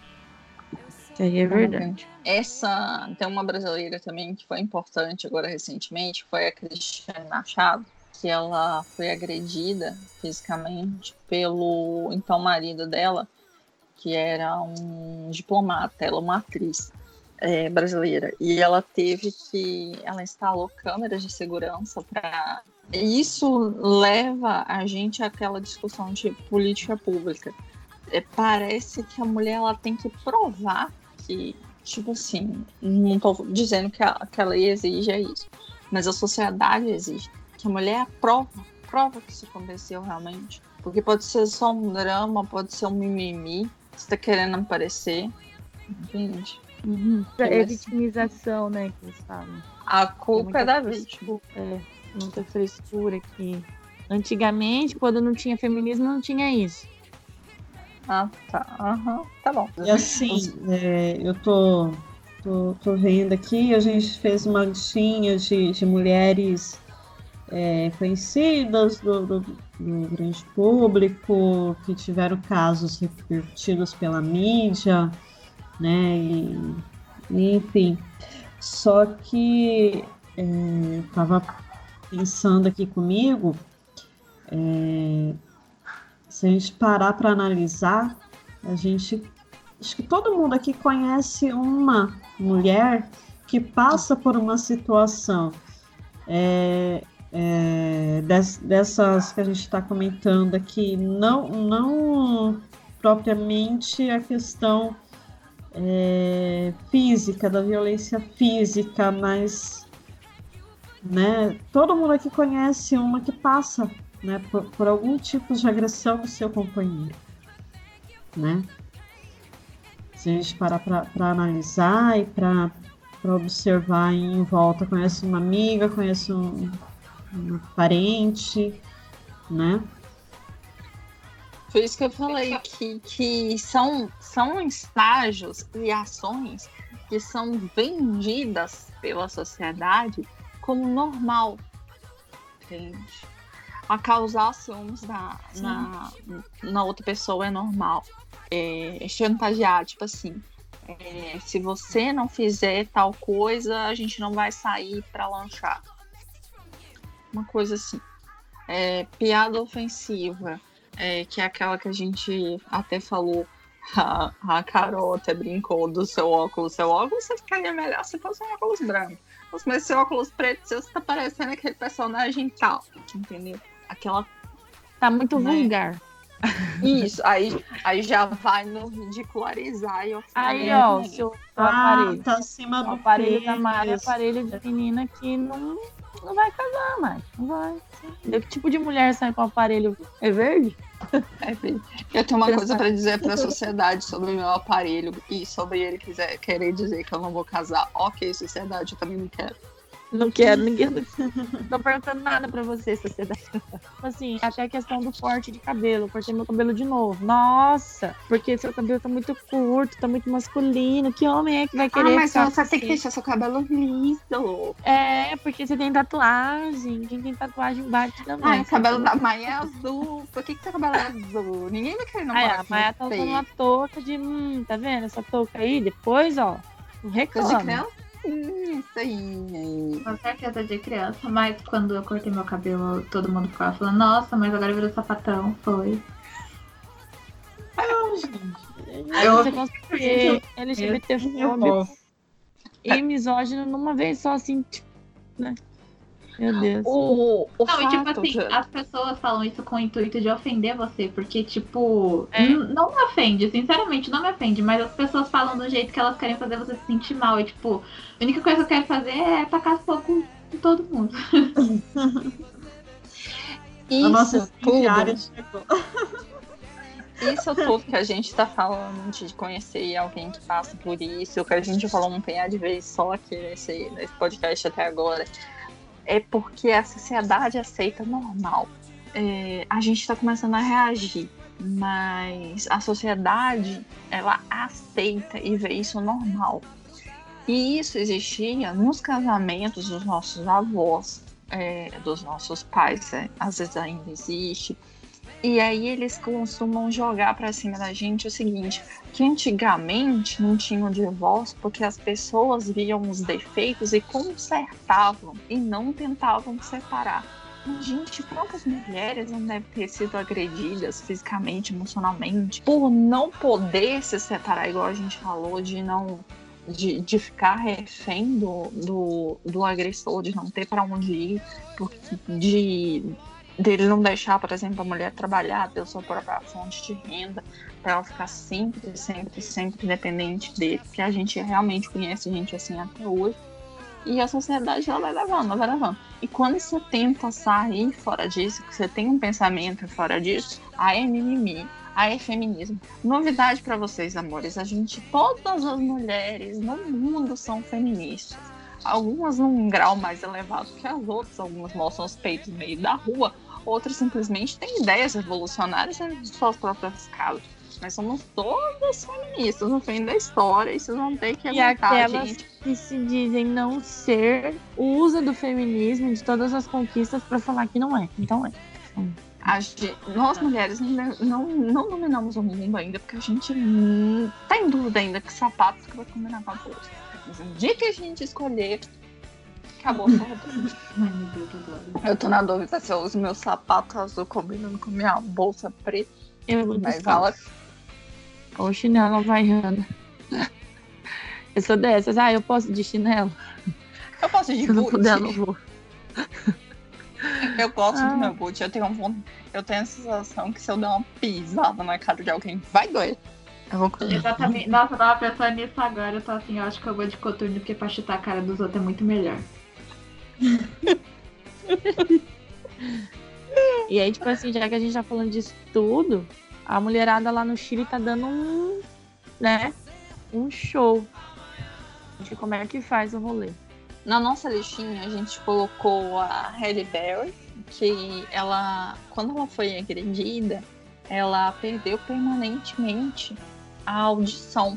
Isso aí é verdade. Essa, tem uma brasileira também que foi importante agora recentemente, foi a Cristiane Machado, que ela foi agredida fisicamente pelo então marido dela, que era um diplomata, ela uma atriz é, brasileira, e ela teve que, ela instalou câmeras de segurança para... Isso leva a gente àquela discussão de política pública. É, parece que a mulher ela tem que provar que, tipo assim, não estou dizendo que a, que a lei exige isso, mas a sociedade exige que a mulher prova, prova que isso aconteceu realmente. Porque pode ser só um drama, pode ser um mimimi, você tá querendo aparecer, entende? Uhum. É vitimização, né, que eles falam. A culpa é, é da vítima. É, muita frescura aqui. Antigamente, quando não tinha feminismo, não tinha isso. Ah, tá. Uhum. Tá bom. E assim, é, eu tô, tô, tô vendo aqui, a gente fez uma listinha de, de mulheres é, conhecidas do, do, do grande público, que tiveram casos repercutidos pela mídia, né? E, enfim. Só que é, tava pensando aqui comigo, é, se a gente parar para analisar, a gente, acho que todo mundo aqui conhece uma mulher que passa por uma situação é, é, des, dessas que a gente está comentando aqui, não, não propriamente a questão é, física, da violência física, mas né, todo mundo aqui conhece uma que passa, né, por, por algum tipo de agressão do seu companheiro, né? Se a gente parar para analisar e para observar em volta, conhece uma amiga, conhece um, um parente, né? Foi isso que eu falei, que, que são, são estágios e ações que são vendidas pela sociedade como normal, entende? A causar ciúmes na, na, na outra pessoa é normal. É, chantagear, tipo assim, é, se você não fizer tal coisa, a gente não vai sair para lanchar. Uma coisa assim. É, piada ofensiva, é, que é aquela que a gente até falou, a, a Carol até brincou do seu óculos. Seu óculos você ficaria melhor se fosse um óculos branco. Mas seu óculos preto, você tá parecendo aquele personagem tal, entendeu? Aquela... Tá muito né? vulgar. Isso, aí, aí já vai no ridicularizar. E aí, ó, o seu ah, aparelho. Tá acima do o aparelho peso. da Mari é aparelho de menina que não, não vai casar mais. Não vai. Que tipo de mulher sai com o aparelho? É verde? É verde. Eu tenho uma coisa pra dizer pra sociedade sobre o meu aparelho e sobre ele quiser querer dizer que eu não vou casar. Ok, sociedade, eu também não quero. Não quero, ninguém. Não tô perguntando nada pra você, sociedade. Assim, até a questão do corte de cabelo. Eu cortei meu cabelo de novo. Nossa, porque seu cabelo tá muito curto, tá muito masculino. Que homem é que vai querer? Ah, mas ficar você assim? tem que deixar seu cabelo liso. É, porque você tem tatuagem. Quem tem tatuagem bate também. Ah, o cabelo da Maia é azul. Por que, que seu cabelo é azul? Ninguém vai querer namorar. Ah, a Maia tá usando uma touca de. Hum, tá vendo? Essa touca aí, depois, ó. Não reclama. De criança? Hum, isso aí. Com certeza de criança, mas quando eu cortei meu cabelo, todo mundo ficava falando, nossa, mas agora virou sapatão, foi. Não, gente. Aí você consegue L G B T fóbico. e misógino numa vez só, assim, tipo, né? Meu Deus. O, o Não, e tipo fato assim, que- as pessoas falam isso com o intuito de ofender você, porque, tipo, É. n- não me ofende, sinceramente, não me ofende, mas as pessoas falam do jeito que elas querem fazer você se sentir mal. E, tipo, a única coisa que eu quero fazer é tacar fogo em todo mundo. A nossa isso estagiária tudo, chegou. isso tudo que a gente tá falando de conhecer alguém que passa por isso, que a gente falou um punhado de vezes só aqui nesse, nesse podcast até agora, é porque a sociedade aceita normal. É, a gente tá começando a reagir, mas a sociedade, ela aceita e vê isso normal. E isso existia nos casamentos dos nossos avós, é, dos nossos pais, é, às vezes ainda existe. E aí eles costumam jogar pra cima da gente o seguinte, que antigamente não tinha o divórcio porque as pessoas viam os defeitos e consertavam e não tentavam separar. E, gente, quantas mulheres não devem ter sido agredidas fisicamente, emocionalmente, por não poder se separar, igual a gente falou, de não... De, de ficar refém do, do, do agressor, de não ter para onde ir, por, de dele não deixar, por exemplo, a mulher trabalhar, ter sua própria fonte de renda, para ela ficar sempre, sempre, sempre dependente dele, porque a gente realmente conhece gente assim até hoje, e a sociedade ela vai levando, ela vai levando. E quando você tenta sair fora disso, que você tem um pensamento fora disso, aí é mimimi. Aí é feminismo. Novidade pra vocês, amores. A gente, todas as mulheres no mundo são feministas. Algumas num grau mais elevado que as outras. Algumas mostram os peitos no meio da rua. Outras simplesmente têm ideias revolucionárias em suas próprias casas. Nós somos todas feministas no fim da história. Isso não tem que E aguentar, aquelas gente. que se dizem não ser, usa do feminismo, de todas as conquistas, pra falar que não é. Então é. A gente, nós mulheres não, não, não dominamos o mundo ainda, porque a gente hum, tá em dúvida ainda que sapatos que vai combinar com a bolsa. Mas no dia que a gente escolher, acabou a porra toda. Ai, meu Deus, agora. Eu tô na dúvida se eu uso meu sapato azul combinando com minha bolsa preta. Eu vou Mas buscar. ela, Ou chinelo havaiana. Eu sou dessas. Ah, eu posso de chinelo? eu posso de Se eu não boot. puder, eu não vou. Eu gosto Ah. do meu boot. Eu tenho, um, eu tenho a sensação que se eu der uma pisada na cara de alguém, vai doer. Eu vou correr. Exatamente. Nossa, eu tava pensando nisso agora. Eu tô assim, eu acho que eu vou de coturno, porque pra chutar a cara dos outros é muito melhor. E aí, tipo assim, já que a gente tá falando disso tudo, a mulherada lá no Chile tá dando um, né, um show de como é que faz o rolê. Na nossa listinha, a gente colocou a Halle Berry, que ela, quando ela foi agredida, ela perdeu permanentemente a audição.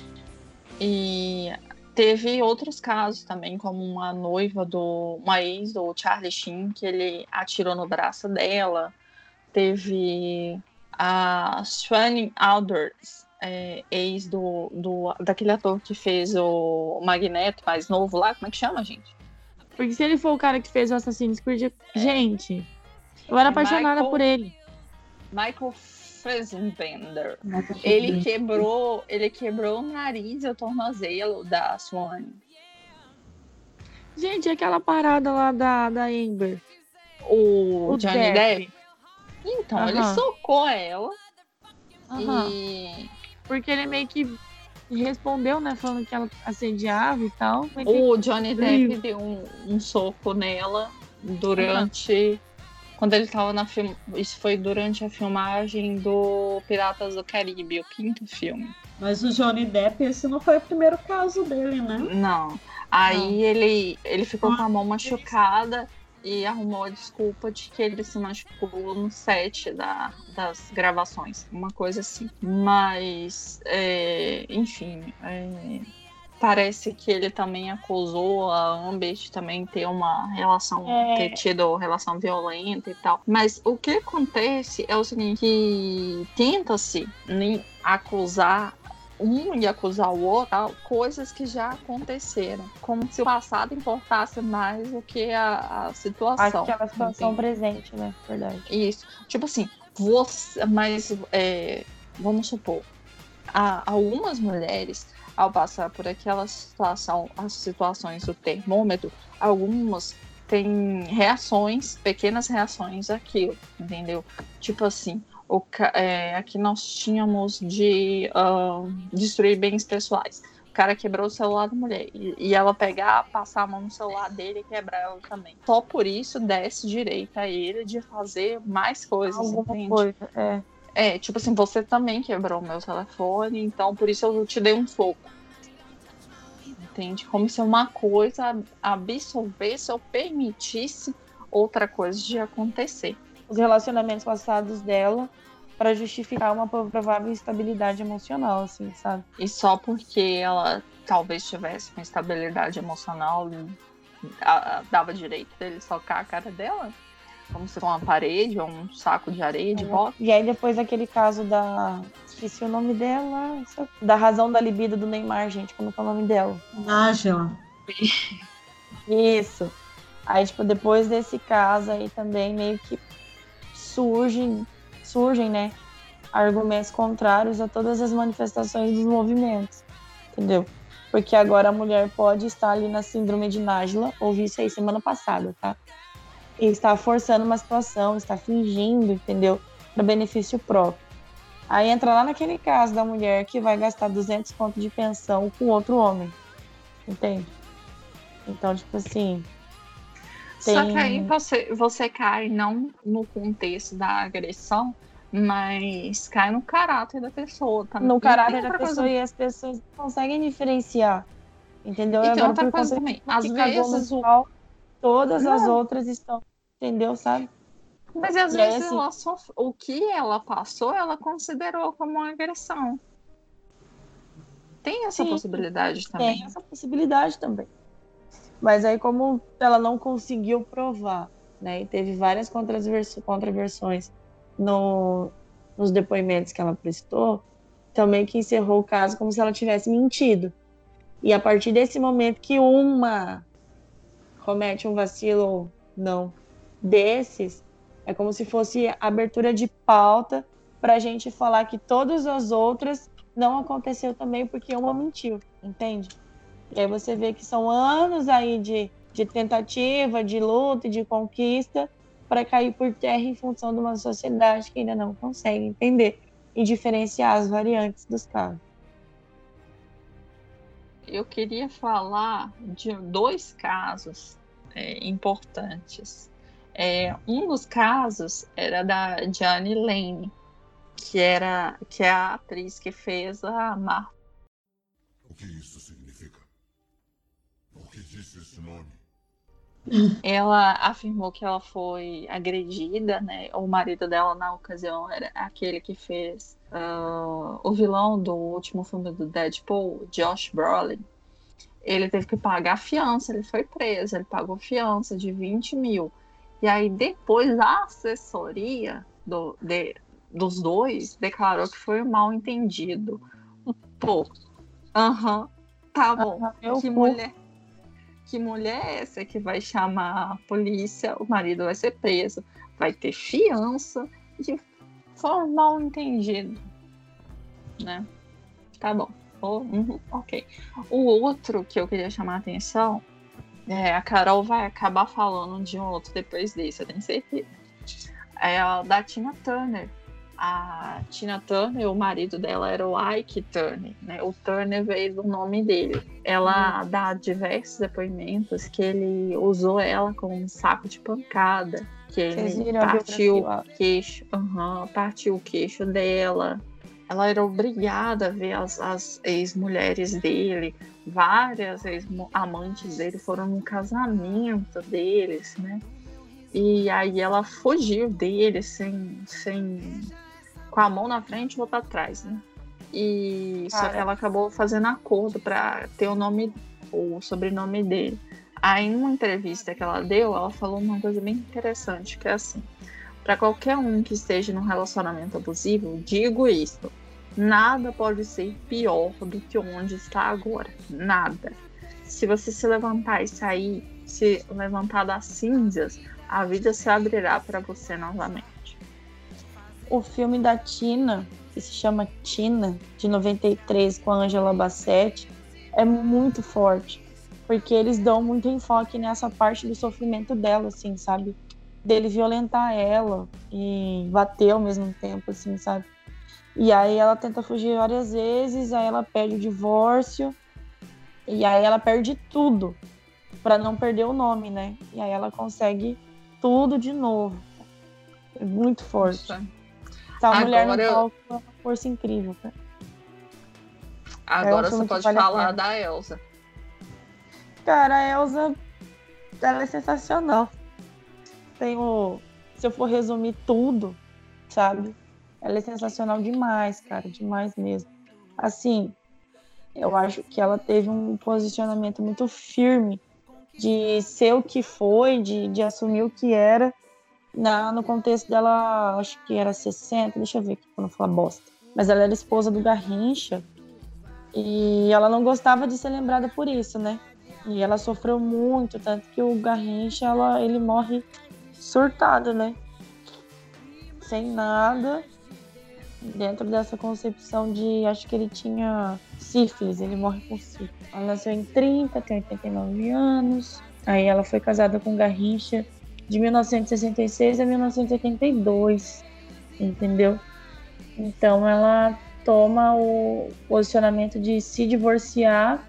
E teve outros casos também, como uma noiva do, uma ex do Charlie Sheen, que ele atirou no braço dela. Teve a Swanee Alders, é, ex do, do, daquele ator que fez o Magneto mais novo lá, como é que chama, gente? Porque se ele for o cara que fez o Assassin's Creed, gente, eu era É apaixonada Michael- por ele. Michael Fassbender. Ele quebrou, ele quebrou o nariz e o tornozelo da Swan. Gente, aquela parada lá da, da Amber. O, O Johnny Depp. Depp. Então, Aham. ele socou ela Aham. e Porque ele meio que respondeu, né, falando que ela assediava e tal. Mas o Johnny Depp Sim. deu um, um soco nela durante... Quando ele tava na film... Isso foi durante a filmagem do Piratas do Caribe, o quinto filme. Mas o Johnny Depp, esse não foi o primeiro caso dele, né? Não. Aí ele, ele ficou com a mão machucada e arrumou a desculpa de que ele se machucou no set da, das gravações. Uma coisa assim. Mas, é, enfim, é, parece que ele também acusou a Amber de também ter uma relação, É. ter tido relação violenta e tal. Mas o que acontece é o seguinte, que tenta-se nem acusar um e acusar o outro, tal, coisas que já aconteceram, como se o passado importasse mais do que a, a situação. aquela situação entende? presente, né? Verdade. Isso. Tipo assim, você, mas é, vamos supor, há algumas mulheres ao passar por aquela situação, as situações do termômetro, algumas têm reações, pequenas reações àquilo, entendeu? Tipo assim, o, é, aqui nós tínhamos de uh, destruir bens pessoais. O cara quebrou o celular da mulher e, e ela pegar, passar a mão no celular dele e quebrar ela também. Só por isso desce direito a ele de fazer mais coisas, Alguma entende? coisa, é. É, tipo assim, você também quebrou o meu telefone, então por isso eu te dei um soco. Entende? Como se uma coisa absorvesse ou permitisse outra coisa de acontecer. Os relacionamentos passados dela para justificar uma provável instabilidade emocional, assim, sabe? E só porque ela talvez tivesse uma estabilidade emocional, a, a, dava direito dele socar a cara dela? Como se fosse uma parede ou um saco de areia, de boxe. E aí depois aquele caso da... Esqueci o nome dela. Da razão da libido do Neymar, gente. Como é o nome dela? Nájila. Isso. Aí, tipo, depois desse caso aí também meio que surgem, surgem, né? Argumentos contrários a todas as manifestações dos movimentos. Entendeu? Porque agora a mulher pode estar ali na síndrome de Nájila. Ouvi isso aí semana passada, tá? E está forçando uma situação, está fingindo, entendeu? Para benefício próprio. Aí entra lá naquele caso da mulher que vai gastar duzentos contos de pensão com outro homem. Entende? Então, tipo assim... Tem... Só que aí você, você cai não no contexto da agressão, mas cai no caráter da pessoa também. No caráter da coisa... pessoa e as pessoas não conseguem diferenciar. Entendeu? E tem agora, outra coisa também. Às vezes o... pau, todas não. as outras estão... Entendeu, sabe? Mas às e vezes aí, assim, ela sof... o que ela passou, ela considerou como uma agressão. Tem essa sim, possibilidade também. Tem essa possibilidade também. Mas aí, como ela não conseguiu provar, né? E teve várias contraversões no... nos depoimentos que ela prestou, também que encerrou o caso como se ela tivesse mentido. E a partir desse momento que uma comete um vacilo, não, desses, é como se fosse abertura de pauta para a gente falar que todas as outras não aconteceu também porque uma mentiu, entende? E aí você vê que são anos aí de, de tentativa, de luta e de conquista para cair por terra em função de uma sociedade que ainda não consegue entender e diferenciar as variantes dos casos. Eu queria falar de dois casos é, importantes. É, um dos casos era da Diane Lane, que, era, que é a atriz que fez a Marta. O que isso significa? Por que disse esse nome? Ela afirmou que ela foi agredida, né? O marido dela, na ocasião, era aquele que fez uh, o vilão do último filme do Deadpool, Josh Brolin. Ele teve que pagar fiança, ele foi preso, ele pagou fiança de vinte mil. E aí depois a assessoria do, de, dos dois declarou que foi um mal entendido. Pô, aham, uh-huh, tá bom. Uh-huh, que mulher, que mulher é essa que vai chamar a polícia, o marido vai ser preso, vai ter fiança e foi um mal entendido, né? Tá bom. Oh, uhum, ok. O outro que eu queria chamar a atenção, é, a Carol vai acabar falando de um outro depois desse, eu tenho certeza. É a da Tina Turner. A Tina Turner, o marido dela era o Ike Turner, né? O Turner veio do nome dele. Ela hum. dá diversos depoimentos que ele usou ela como um saco de pancada, que ele partiu o queixo, uhum, partiu o queixo dela. Ela era obrigada a ver as, as ex-mulheres dele, várias ex-amantes dele foram no casamento deles, né? E aí ela fugiu dele sem, sem, com a mão na frente e outra atrás, né? E só que ela acabou fazendo acordo para ter o nome, o sobrenome dele. Aí, em uma entrevista que ela deu, ela falou uma coisa bem interessante, que é assim: para qualquer um que esteja num relacionamento abusivo, digo isto: nada pode ser pior do que onde está agora. Nada. Se você se levantar e sair, se levantar das cinzas, a vida se abrirá para você novamente. O filme da Tina que se chama Tina, de noventa e três, com a Angela Bassett, é muito forte. Porque eles dão muito enfoque nessa parte do sofrimento dela, assim, sabe? Dele violentar ela e bater ao mesmo tempo, assim, sabe? E aí ela tenta fugir várias vezes, aí ela pede o divórcio, e aí ela perde tudo, pra não perder o nome, né? E aí ela consegue tudo de novo. É muito forte. Isso. Essa Agora mulher no eu- palco é uma força incrível, cara. Agora É um filme você que pode vale a falar pena. da Elsa. Cara, a Elsa, ela é sensacional. Tem o... Se eu for resumir tudo, sabe? Ela é sensacional demais, cara. Demais mesmo. Assim, eu acho que ela teve um posicionamento muito firme de ser o que foi, de, de assumir o que era. Na, no contexto dela, acho que era sessenta, deixa eu ver aqui pra não falar bosta. Mas ela era esposa do Garrincha e ela não gostava de ser lembrada por isso, né? E ela sofreu muito, tanto que o Garrincha, ela, ele morre surtado, né? Sem nada, dentro dessa concepção de, acho que ele tinha sífilis, ele morre com sífilis. Ela nasceu em trinta, tem oitenta e nove anos, aí ela foi casada com o Garrincha de mil novecentos e sessenta e seis a mil novecentos e oitenta e dois, entendeu? Então ela toma o posicionamento de se divorciar,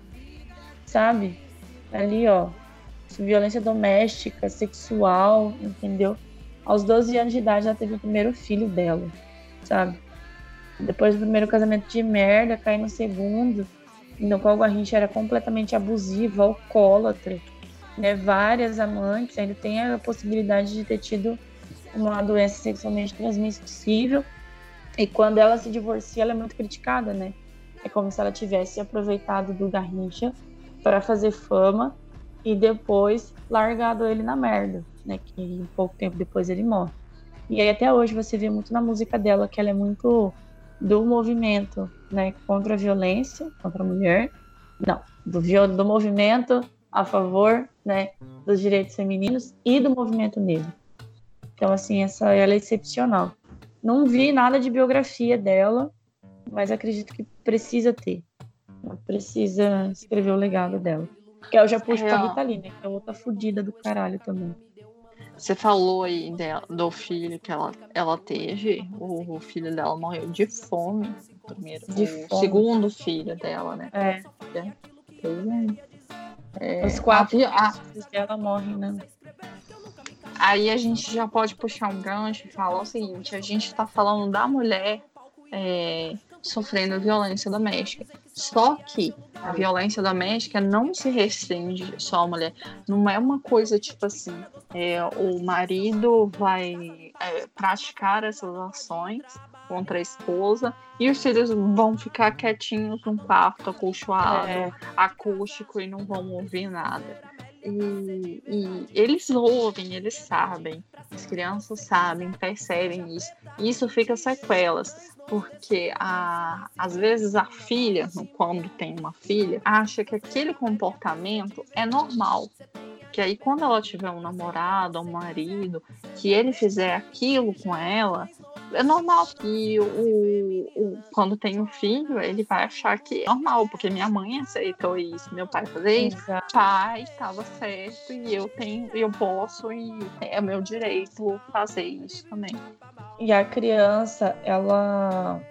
sabe? Ali, ó, violência doméstica, sexual, entendeu? Aos doze anos de idade ela teve o primeiro filho dela, sabe? Depois do primeiro casamento de merda, cai no segundo, no qual o Garrincha era completamente abusivo, alcoólatra, né? Várias amantes, ainda tem a possibilidade de ter tido uma doença sexualmente transmissível. E quando ela se divorcia, ela é muito criticada, né? É como se ela tivesse aproveitado do Garrincha para fazer fama e depois largado ele na merda, né? Que um pouco tempo depois ele morre. E aí até hoje você vê muito na música dela que ela é muito do movimento, né? Contra a violência, contra a mulher. Não, do, do movimento a favor, né, dos direitos femininos e do movimento negro. Então, assim, essa, ela é excepcional. Não vi nada de biografia dela, mas acredito que precisa ter. Ela precisa escrever o legado dela. Que eu já puxo É, pra ó. Rita Lee, né? Que é outra fodida do caralho também. Você falou aí dela, do filho que ela, ela teve. O, o filho dela morreu de fome. O primeiro, De o fome. segundo filho dela, né? É, Pois é. É, os quatro a vi- a- filhos dela morrem, né? Aí a gente já pode puxar um gancho e falar o seguinte: a gente está falando da mulher é, sofrendo violência doméstica. Só que a violência doméstica não se restringe só à mulher. Não é uma coisa tipo assim: é, o marido vai é, praticar essas ações contra a esposa e os filhos vão ficar quietinhos num quarto acolchoado, É. acústico, e não vão ouvir nada. E, e eles ouvem, eles sabem, as crianças sabem, percebem isso. E isso fica sequelas, porque a, às vezes a filha, quando tem uma filha, acha que aquele comportamento é normal. Que aí quando ela tiver um namorado, um marido, que ele fizer aquilo com ela, é normal. E o, o, quando tem um filho, ele vai achar que é normal, porque minha mãe aceitou isso, meu pai fazer isso, Exato. pai estava certo e eu tenho, eu posso e é meu direito fazer isso também. E a criança, ela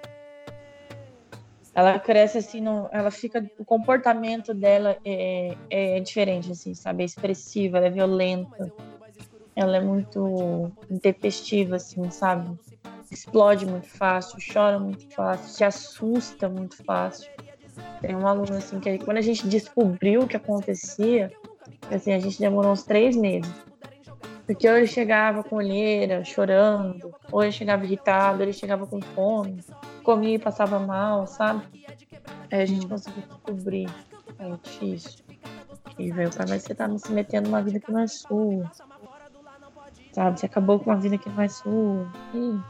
ela cresce assim, no, ela fica, o comportamento dela é, é diferente, assim, sabe? É expressiva, ela é violenta, ela é muito intempestiva, assim, sabe? Explode muito fácil, chora muito fácil, se assusta muito fácil. Tem um aluno, assim, que quando a gente descobriu o que acontecia, assim, a gente demorou uns três meses. Porque ou ele chegava com olheira, chorando, ou ele chegava irritado, ou ele chegava com fome, comia e passava mal, sabe? Aí a gente Hum. conseguiu descobrir. É difícil. E veio pra mas você tá se metendo numa vida que não é sua. Sabe? Você acabou com uma vida que não é sua. Ih,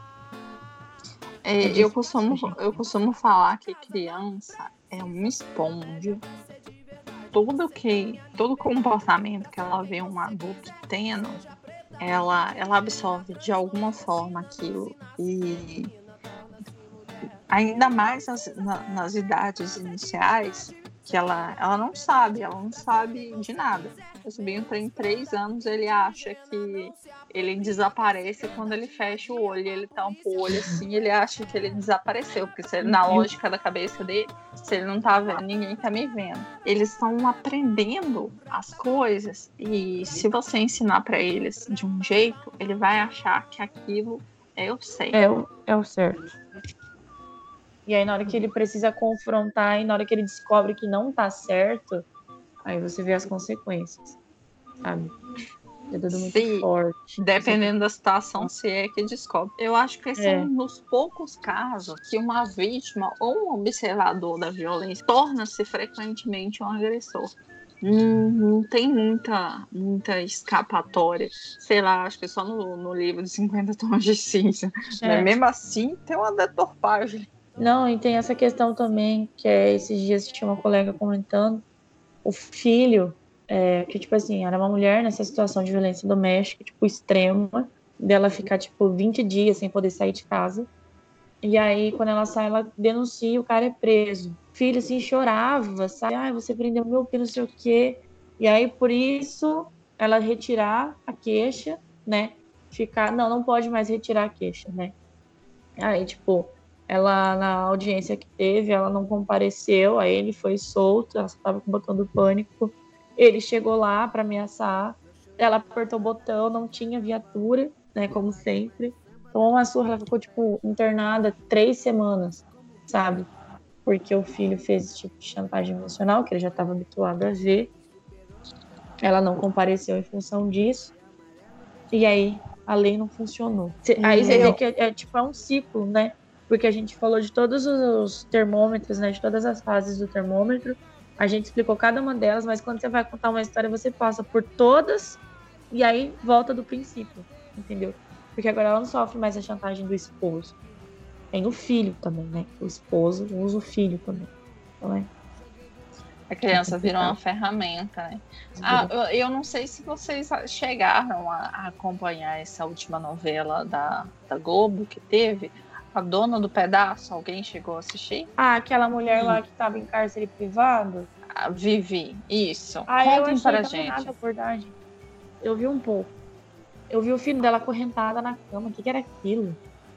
É, É eu, difícil, costumo, gente. eu costumo falar que criança é uma esponja. Tudo que, todo comportamento que ela vê um adulto tendo, ela, ela absorve de alguma forma aquilo. E ainda mais nas, na, nas idades iniciais, que ela, ela não sabe, ela não sabe de nada. O sobrinho tem três anos, ele acha que ele desaparece quando ele fecha o olho, ele tampa o olho assim, ele acha que ele desapareceu, porque se ele, na lógica da cabeça dele, se ele não tá vendo, ninguém tá me vendo. Eles estão aprendendo as coisas e se você ensinar para eles de um jeito, ele vai achar que aquilo é o certo. É o, é o certo. E aí, na hora que ele precisa confrontar e na hora que ele descobre que não tá certo, aí você vê as consequências, sabe? É tudo muito Sim, forte. dependendo da situação, se é que descobre. Eu acho que são É. nos poucos casos que uma vítima ou um observador da violência torna-se frequentemente um agressor. Não, não tem muita, muita escapatória. Sei lá, acho que só no, no livro de cinquenta tons de cinza. É. Mas mesmo assim, tem uma deturpagem. Não, e tem essa questão também, que é, esses dias tinha uma colega comentando, o filho, é, que tipo assim, era uma mulher nessa situação de violência doméstica, tipo, extrema, dela ficar, tipo, vinte dias sem poder sair de casa, e aí, quando ela sai, ela denuncia e o cara é preso. O filho, assim, chorava, sabe? Ai, você prendeu meu filho, não sei o quê. E aí, por isso, ela retirar a queixa, né? Ficar, não, não pode mais retirar a queixa, né? Aí, tipo... Ela, na audiência que teve, ela não compareceu, aí ele foi solto, ela só tava com o botão do pânico. Ele chegou lá para ameaçar, ela apertou o botão, não tinha viatura, né, como sempre. Tomou uma surra, ela ficou, tipo, internada três semanas, sabe? Porque o filho fez esse tipo de chantagem emocional, que ele já estava habituado a ver. Ela não compareceu em função disso. E aí, a lei não funcionou. Aí você vê que é, é, tipo, é um ciclo, né? Porque a gente falou de todos os termômetros, né, de todas as fases do termômetro, a gente explicou cada uma delas, mas quando você vai contar uma história, você passa por todas e aí volta do princípio, entendeu? Porque agora ela não sofre mais a chantagem do esposo. Tem o filho também, né? O esposo usa o filho também. Então, é... A criança virou uma ferramenta, né? Ah, eu, eu não sei se vocês chegaram a, a acompanhar essa última novela da, da Globo que teve, A Dona do Pedaço. Alguém chegou a assistir? Ah, aquela mulher lá que tava em cárcere privado? A Vivi, isso. Ah, eu Contem achei para a também gente. nada, abordagem. Eu vi um pouco. Eu vi o filho dela acorrentada na cama. O que, que era aquilo?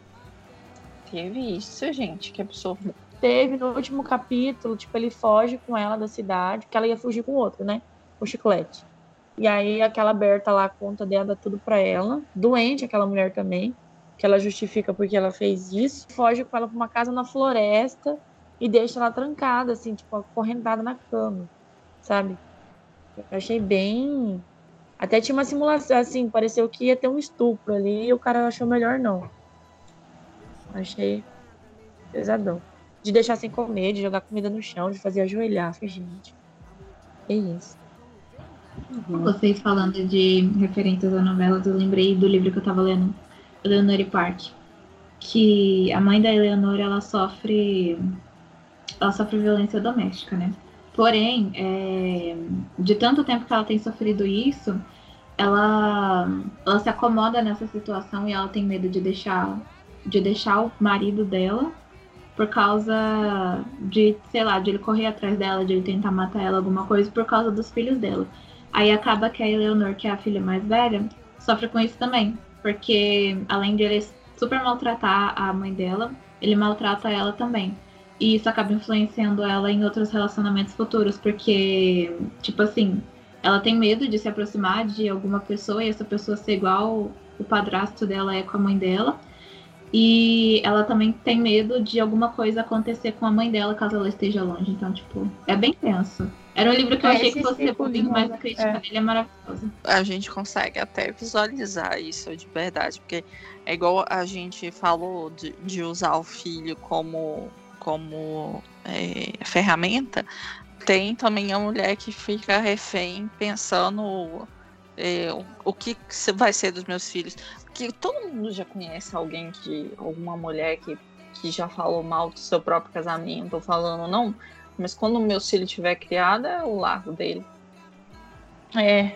Teve isso, gente. Que absurdo. Teve no último capítulo, tipo, ele foge com ela da cidade, porque ela ia fugir com outro, né? O Chiclete. E aí aquela Berta lá conta dela, dá tudo pra ela. Doente aquela mulher também, que ela justifica porque ela fez isso. Foge com ela pra uma casa na floresta e deixa ela trancada, assim, tipo, acorrentada na cama, sabe? Eu achei bem... Até tinha uma simulação, assim, pareceu que ia ter um estupro ali e o cara achou melhor não. Achei pesadão. De deixar sem comer, de jogar comida no chão, de fazer ajoelhar. Falei, gente, é isso. Uhum. Vocês falando de referências a novelas, eu lembrei do livro que eu tava lendo, Eleanor e Park, que a mãe da Eleanor, ela sofre ela sofre violência doméstica, né? Porém, é, de tanto tempo que ela tem sofrido isso, ela, ela se acomoda nessa situação e ela tem medo de deixar, de deixar o marido dela por causa de, sei lá, de ele correr atrás dela, de ele tentar matar ela, alguma coisa, por causa dos filhos dela. Aí acaba que a Eleanor, que é a filha mais velha, sofre com isso também, porque além de ele super maltratar a mãe dela, ele maltrata ela também. E isso acaba influenciando ela em outros relacionamentos futuros, porque, tipo assim, ela tem medo de se aproximar de alguma pessoa e essa pessoa ser igual o padrasto dela é com a mãe dela. E ela também tem medo de alguma coisa acontecer com a mãe dela caso ela esteja longe. Então, tipo, é bem tenso. Era um livro que eu É, achei esse que fosse tipo repúblico, de mas novela, a crítica é. dele é maravilhosa. A gente consegue até visualizar isso de verdade, porque é igual a gente falou de, de usar o filho como, como é, ferramenta. Tem também a mulher que fica refém pensando é, o, o que vai ser dos meus filhos. Porque todo mundo já conhece alguém que, alguma mulher que, que já falou mal do seu próprio casamento, ou falando não, mas quando o meu filho estiver criado, é o largo dele. É.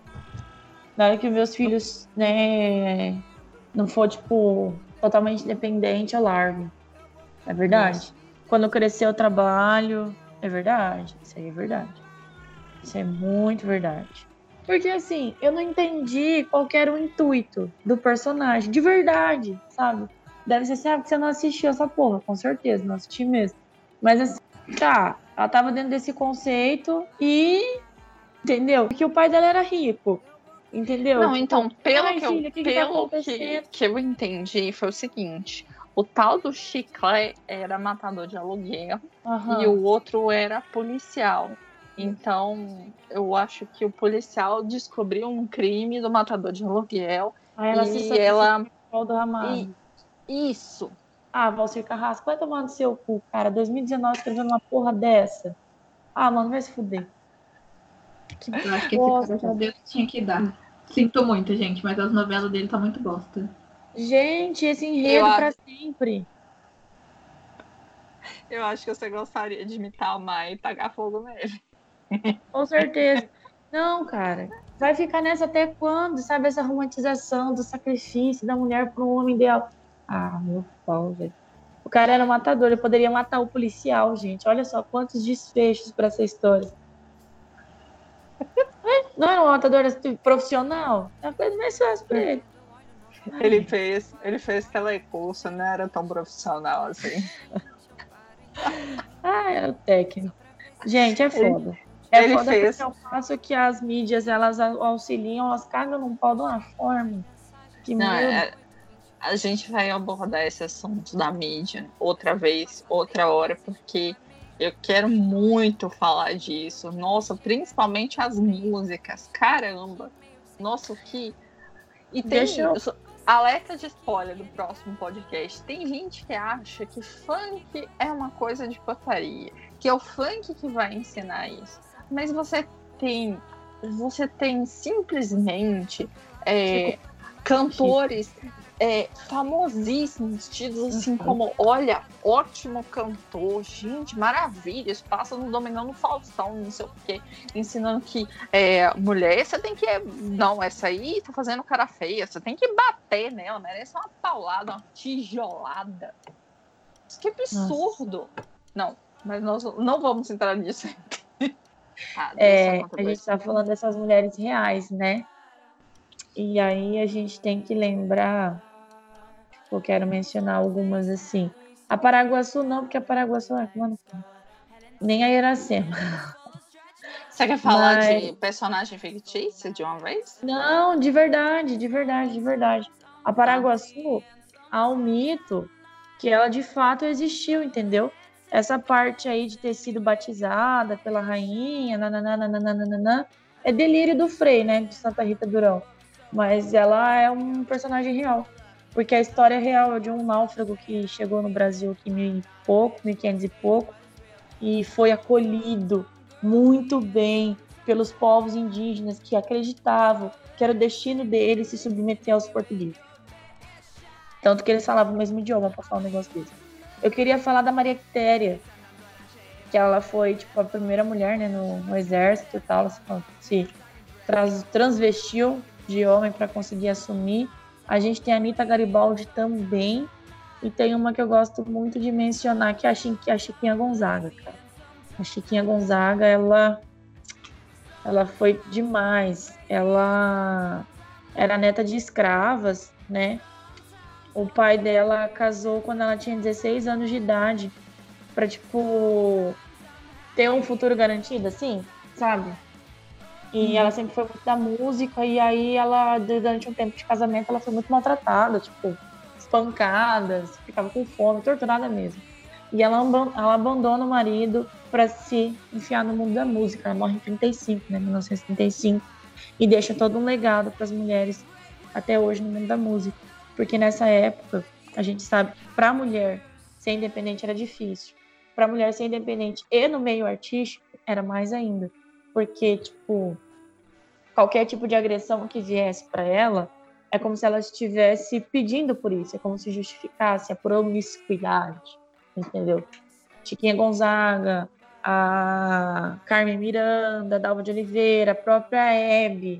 Na hora que meus filhos, né, não for, tipo, totalmente dependente, eu largo. É verdade. Quando crescer o trabalho, é verdade. Isso aí é verdade. Isso é muito verdade. Porque, assim, eu não entendi qual que era o intuito do personagem. De verdade, sabe? Deve ser assim, ah, porque você não assistiu essa porra. Com certeza, não assisti mesmo. Mas, assim, tá. Ela tava dentro desse conceito e... Entendeu? Porque o pai dela era rico. Entendeu? Não, então, pelo Ai, que eu, filha, o que que tá pelo que, acontecendo? que eu entendi, foi o seguinte: o tal do Chiclé era matador de aluguel e Aham. o outro era policial. Então, eu acho que o policial descobriu um crime do matador de aluguel Aí ela se e sacrificou ela. do ramado. E isso. Ah, Valcir Carrasco, vai tomar no seu cu, cara. dois mil e dezenove escrevendo uma porra dessa. Ah, mano, vai se fuder. Que Eu acho que esse cara já bosta. deu o que tinha que dar. Sinto muito, gente, mas as novelas dele tá muito bosta. Gente, esse Eu, enredo a- pra sempre. eu acho que você gostaria de imitar o Maia e tacar fogo nele. Com certeza. Não, cara. Vai ficar nessa até quando? Sabe, essa romantização do sacrifício da mulher para um homem ideal. Ah, meu pau, velho. O cara era um matador, ele poderia matar o policial, gente. Olha só quantos desfechos para essa história. Não era um matador profissional? É a coisa mais fácil pra ele. Ele fez, ele fez telecurso, não era tão profissional assim. Ah, era o técnico. Gente, é foda. É ele foda fez. porque eu faço que as mídias, elas auxiliam, elas cagam num pau de uma forma que, Não, meu é, a gente vai abordar esse assunto da mídia outra vez, outra hora, porque eu quero muito falar disso. Nossa, principalmente as músicas. Caramba! Nossa, que. E tem. Deixa eu- Alerta de spoiler do próximo podcast. Tem gente que acha que funk é uma coisa de putaria, que é o funk que vai ensinar isso. Mas você tem. Você tem simplesmente é, cantores é, famosíssimos, tidos assim como, olha, ótimo cantor, gente, maravilha, isso passa no Dominando Faustão, não sei o quê, ensinando que é, mulher, você tem que, não, essa aí tá fazendo cara feia, você tem que bater nela, merece uma paulada, uma tijolada. Isso que absurdo. Nossa. Não, mas nós não vamos entrar nisso. Ah, é, a gente tá falando dessas mulheres reais, né? E aí a gente tem que lembrar, eu quero mencionar algumas assim. A Paraguaçu não, porque a Paraguaçu é mano, nem a Iracema. Você quer falar Mas... de personagem fictício de uma vez? Não, de verdade, de verdade, de verdade. A Paraguaçu, ah. há um mito que ela de fato existiu, entendeu? Essa parte aí de ter sido batizada pela rainha, nananana, é delírio do Frei, né, de Santa Rita Durão. Mas ela é um personagem real, porque a história real é de um náufrago que chegou no Brasil aqui mil e pouco, mil e quinhentos e pouco, e foi acolhido muito bem pelos povos indígenas que acreditavam que era o destino dele se submeter aos portugueses. Tanto que eles falavam o mesmo idioma para falar um negócio desse. Eu queria falar da Maria Quitéria, que ela foi tipo a primeira mulher, né, no, no exército e tal, ela se, se trans, transvestiu de homem para conseguir assumir. A gente tem a Anitta Garibaldi também, e tem uma que eu gosto muito de mencionar, que é a, Chiqui, a Chiquinha Gonzaga, cara. A Chiquinha Gonzaga, ela, ela foi demais. Ela era neta de escravas, né? O pai dela casou quando ela tinha dezesseis anos de idade, para tipo, ter um futuro garantido, assim, sabe? E hum. ela sempre foi muito da música, e aí ela, durante um tempo de casamento, ela foi muito maltratada, tipo, espancada, ficava com fome, torturada mesmo. E ela, ela abandona o marido para se enfiar no mundo da música. Ela morre em trinta e cinco, né, mil novecentos e trinta e cinco, e deixa todo um legado para as mulheres até hoje no mundo da música. Porque nessa época, a gente sabe que para a mulher ser independente era difícil. Para a mulher ser independente e no meio artístico, era mais ainda. Porque, tipo, qualquer tipo de agressão que viesse para ela, é como se ela estivesse pedindo por isso, é como se justificasse a promiscuidade, entendeu? Chiquinha Gonzaga, a Carmen Miranda, a Dalva de Oliveira, a própria Hebe,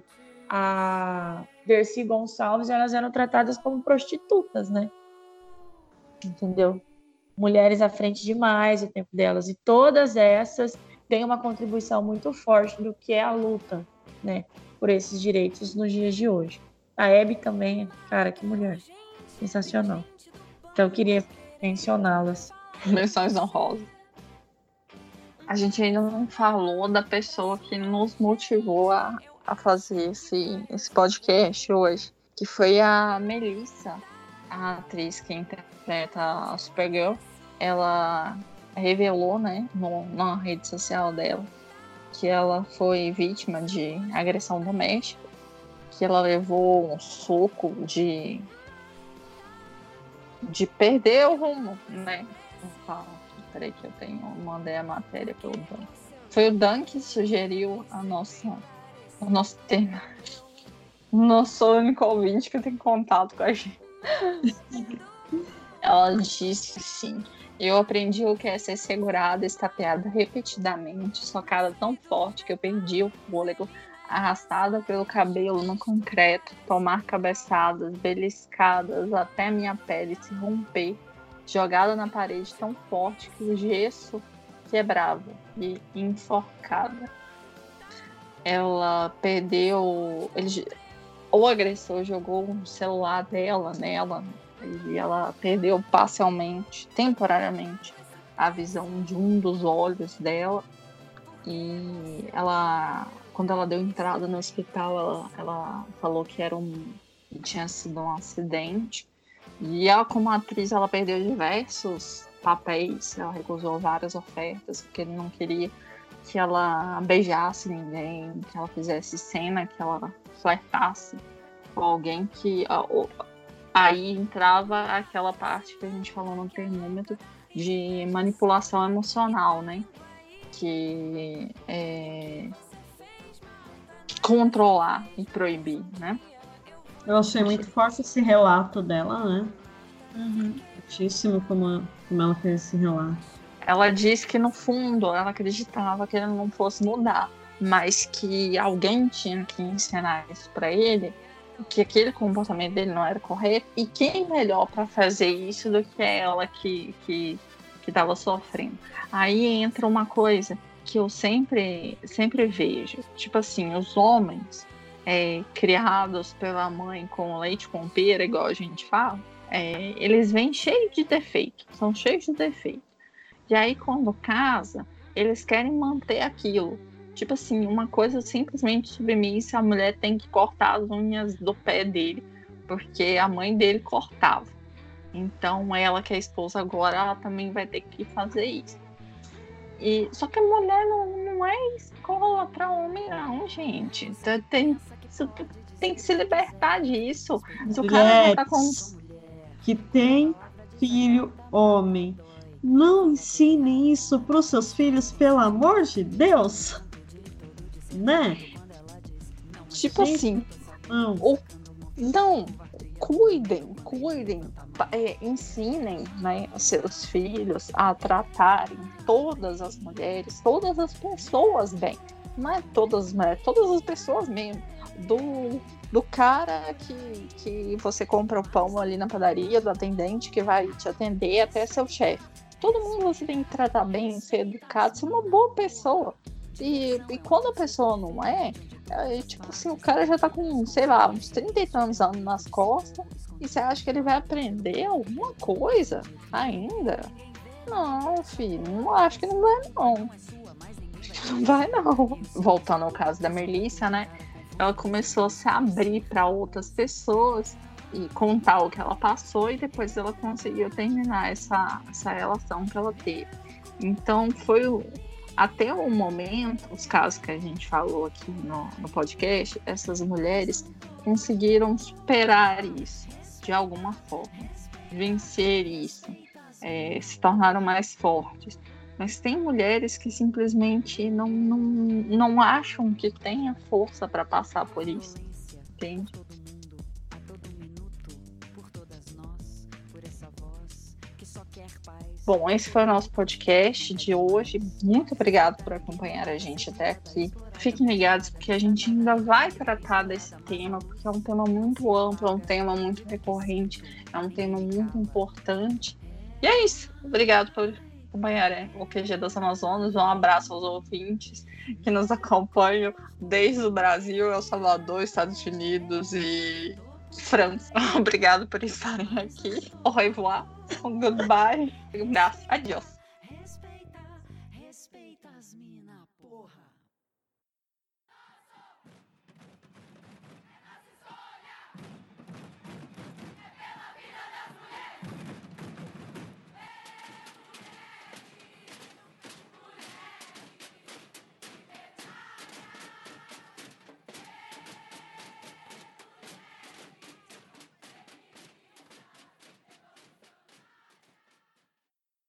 a Dercy Gonçalves, elas eram tratadas como prostitutas, né? Entendeu? mulheres à frente demais o tempo delas. E todas essas têm uma contribuição muito forte do que é a luta, né, por esses direitos nos dias de hoje. A Hebe também, cara, que mulher. Sensacional. Então eu queria mencioná-las. Menções honrosas. A gente ainda não falou da pessoa que nos motivou a, a fazer esse, esse podcast hoje, que foi a Melissa, a atriz que interpreta a Supergirl. Ela revelou, né, no, na rede social dela, que ela foi vítima de agressão doméstica, que ela levou um soco de, de perder o rumo, né? Peraí que eu tenho, eu mandei a matéria pelo Dan. Foi o Dan que sugeriu a nossa, o nosso tema. Não sou o único ouvinte que tem contato com a gente. Ela disse sim. Eu aprendi o que é ser segurada, estapeada repetidamente, socada tão forte que eu perdi o fôlego, arrastada pelo cabelo no concreto, tomar cabeçadas, beliscadas até minha pele se romper, jogada na parede tão forte que o gesso quebrava e enforcada. Ela perdeu... Ele, o agressor jogou o celular dela nela, e ela perdeu parcialmente, temporariamente, a visão de um dos olhos dela. E ela, quando ela deu entrada no hospital, ela, ela falou que era um, tinha sido um acidente. E ela, como atriz, ela perdeu diversos papéis, ela recusou várias ofertas, porque ele não queria que ela beijasse ninguém, que ela fizesse cena, que ela flertasse com alguém que... Aí entrava aquela parte que a gente falou no termômetro de manipulação emocional, né? Que é controlar e proibir, né? Eu achei muito forte esse relato dela, né? Uhum. Fortíssimo como, como ela fez esse relato. Ela disse que no fundo ela acreditava que ele não fosse mudar, mas que alguém tinha que ensinar isso para ele, que aquele comportamento dele não era correto, e quem melhor para fazer isso do que ela que que que estava sofrendo. Aí entra uma coisa que eu sempre sempre vejo, tipo assim, os homens é, criados pela mãe com leite com pera, igual a gente fala, é, eles vêm cheios de defeito, são cheios de defeito. E aí quando casa, eles querem manter aquilo. Tipo assim, uma coisa simplesmente submissa, a mulher tem que cortar as unhas do pé dele, porque a mãe dele cortava. Então ela, que é esposa agora, ela também vai ter que fazer isso. E, só que a mulher não, não é escola para homem não, gente. Tem, tem que se libertar disso. Se o cara já tá com... que tem filho homem, não ensine isso para os seus filhos, pelo amor de Deus. Né? Tipo Gente, assim, não. Ou, não, cuidem, cuidem, é, ensinem, né, seus filhos a tratarem todas as mulheres, todas as pessoas bem. Não é todas as mulheres, todas as pessoas mesmo. Do, do cara que, que você compra o pão ali na padaria, do atendente que vai te atender, até seu chefe. Todo mundo você tem que tratar bem, ser educado, ser uma boa pessoa. E, e quando a pessoa não é, é, tipo assim, o cara já tá com, sei lá, uns trinta e tantos anos nas costas, e você acha que ele vai aprender alguma coisa ainda? Não, filho, não acho que não vai não. Acho que não vai não. Voltando ao caso da Melissa, né? Ela começou a se abrir para outras pessoas e contar o que ela passou, e depois ela conseguiu terminar essa, essa relação que ela teve. Então foi o até o momento, os casos que a gente falou aqui no, no podcast, essas mulheres conseguiram superar isso de alguma forma, vencer isso, é, se tornaram mais fortes. Mas tem mulheres que simplesmente não, não, não acham que tenha força para passar por isso, entende? Bom, esse foi o nosso podcast de hoje. Muito obrigado por acompanhar a gente até aqui. Fiquem ligados, porque a gente ainda vai tratar desse tema, porque é um tema muito amplo, é um tema muito recorrente, é um tema muito importante. E é isso. Obrigado por acompanharem o Q G das Amazonas. Um abraço aos ouvintes que nos acompanham desde o Brasil, El Salvador, Estados Unidos e França. Obrigado por estarem aqui. Au revoir. Goodbye. Um abraço. Adiós. Respeita, respeita as mina, porra.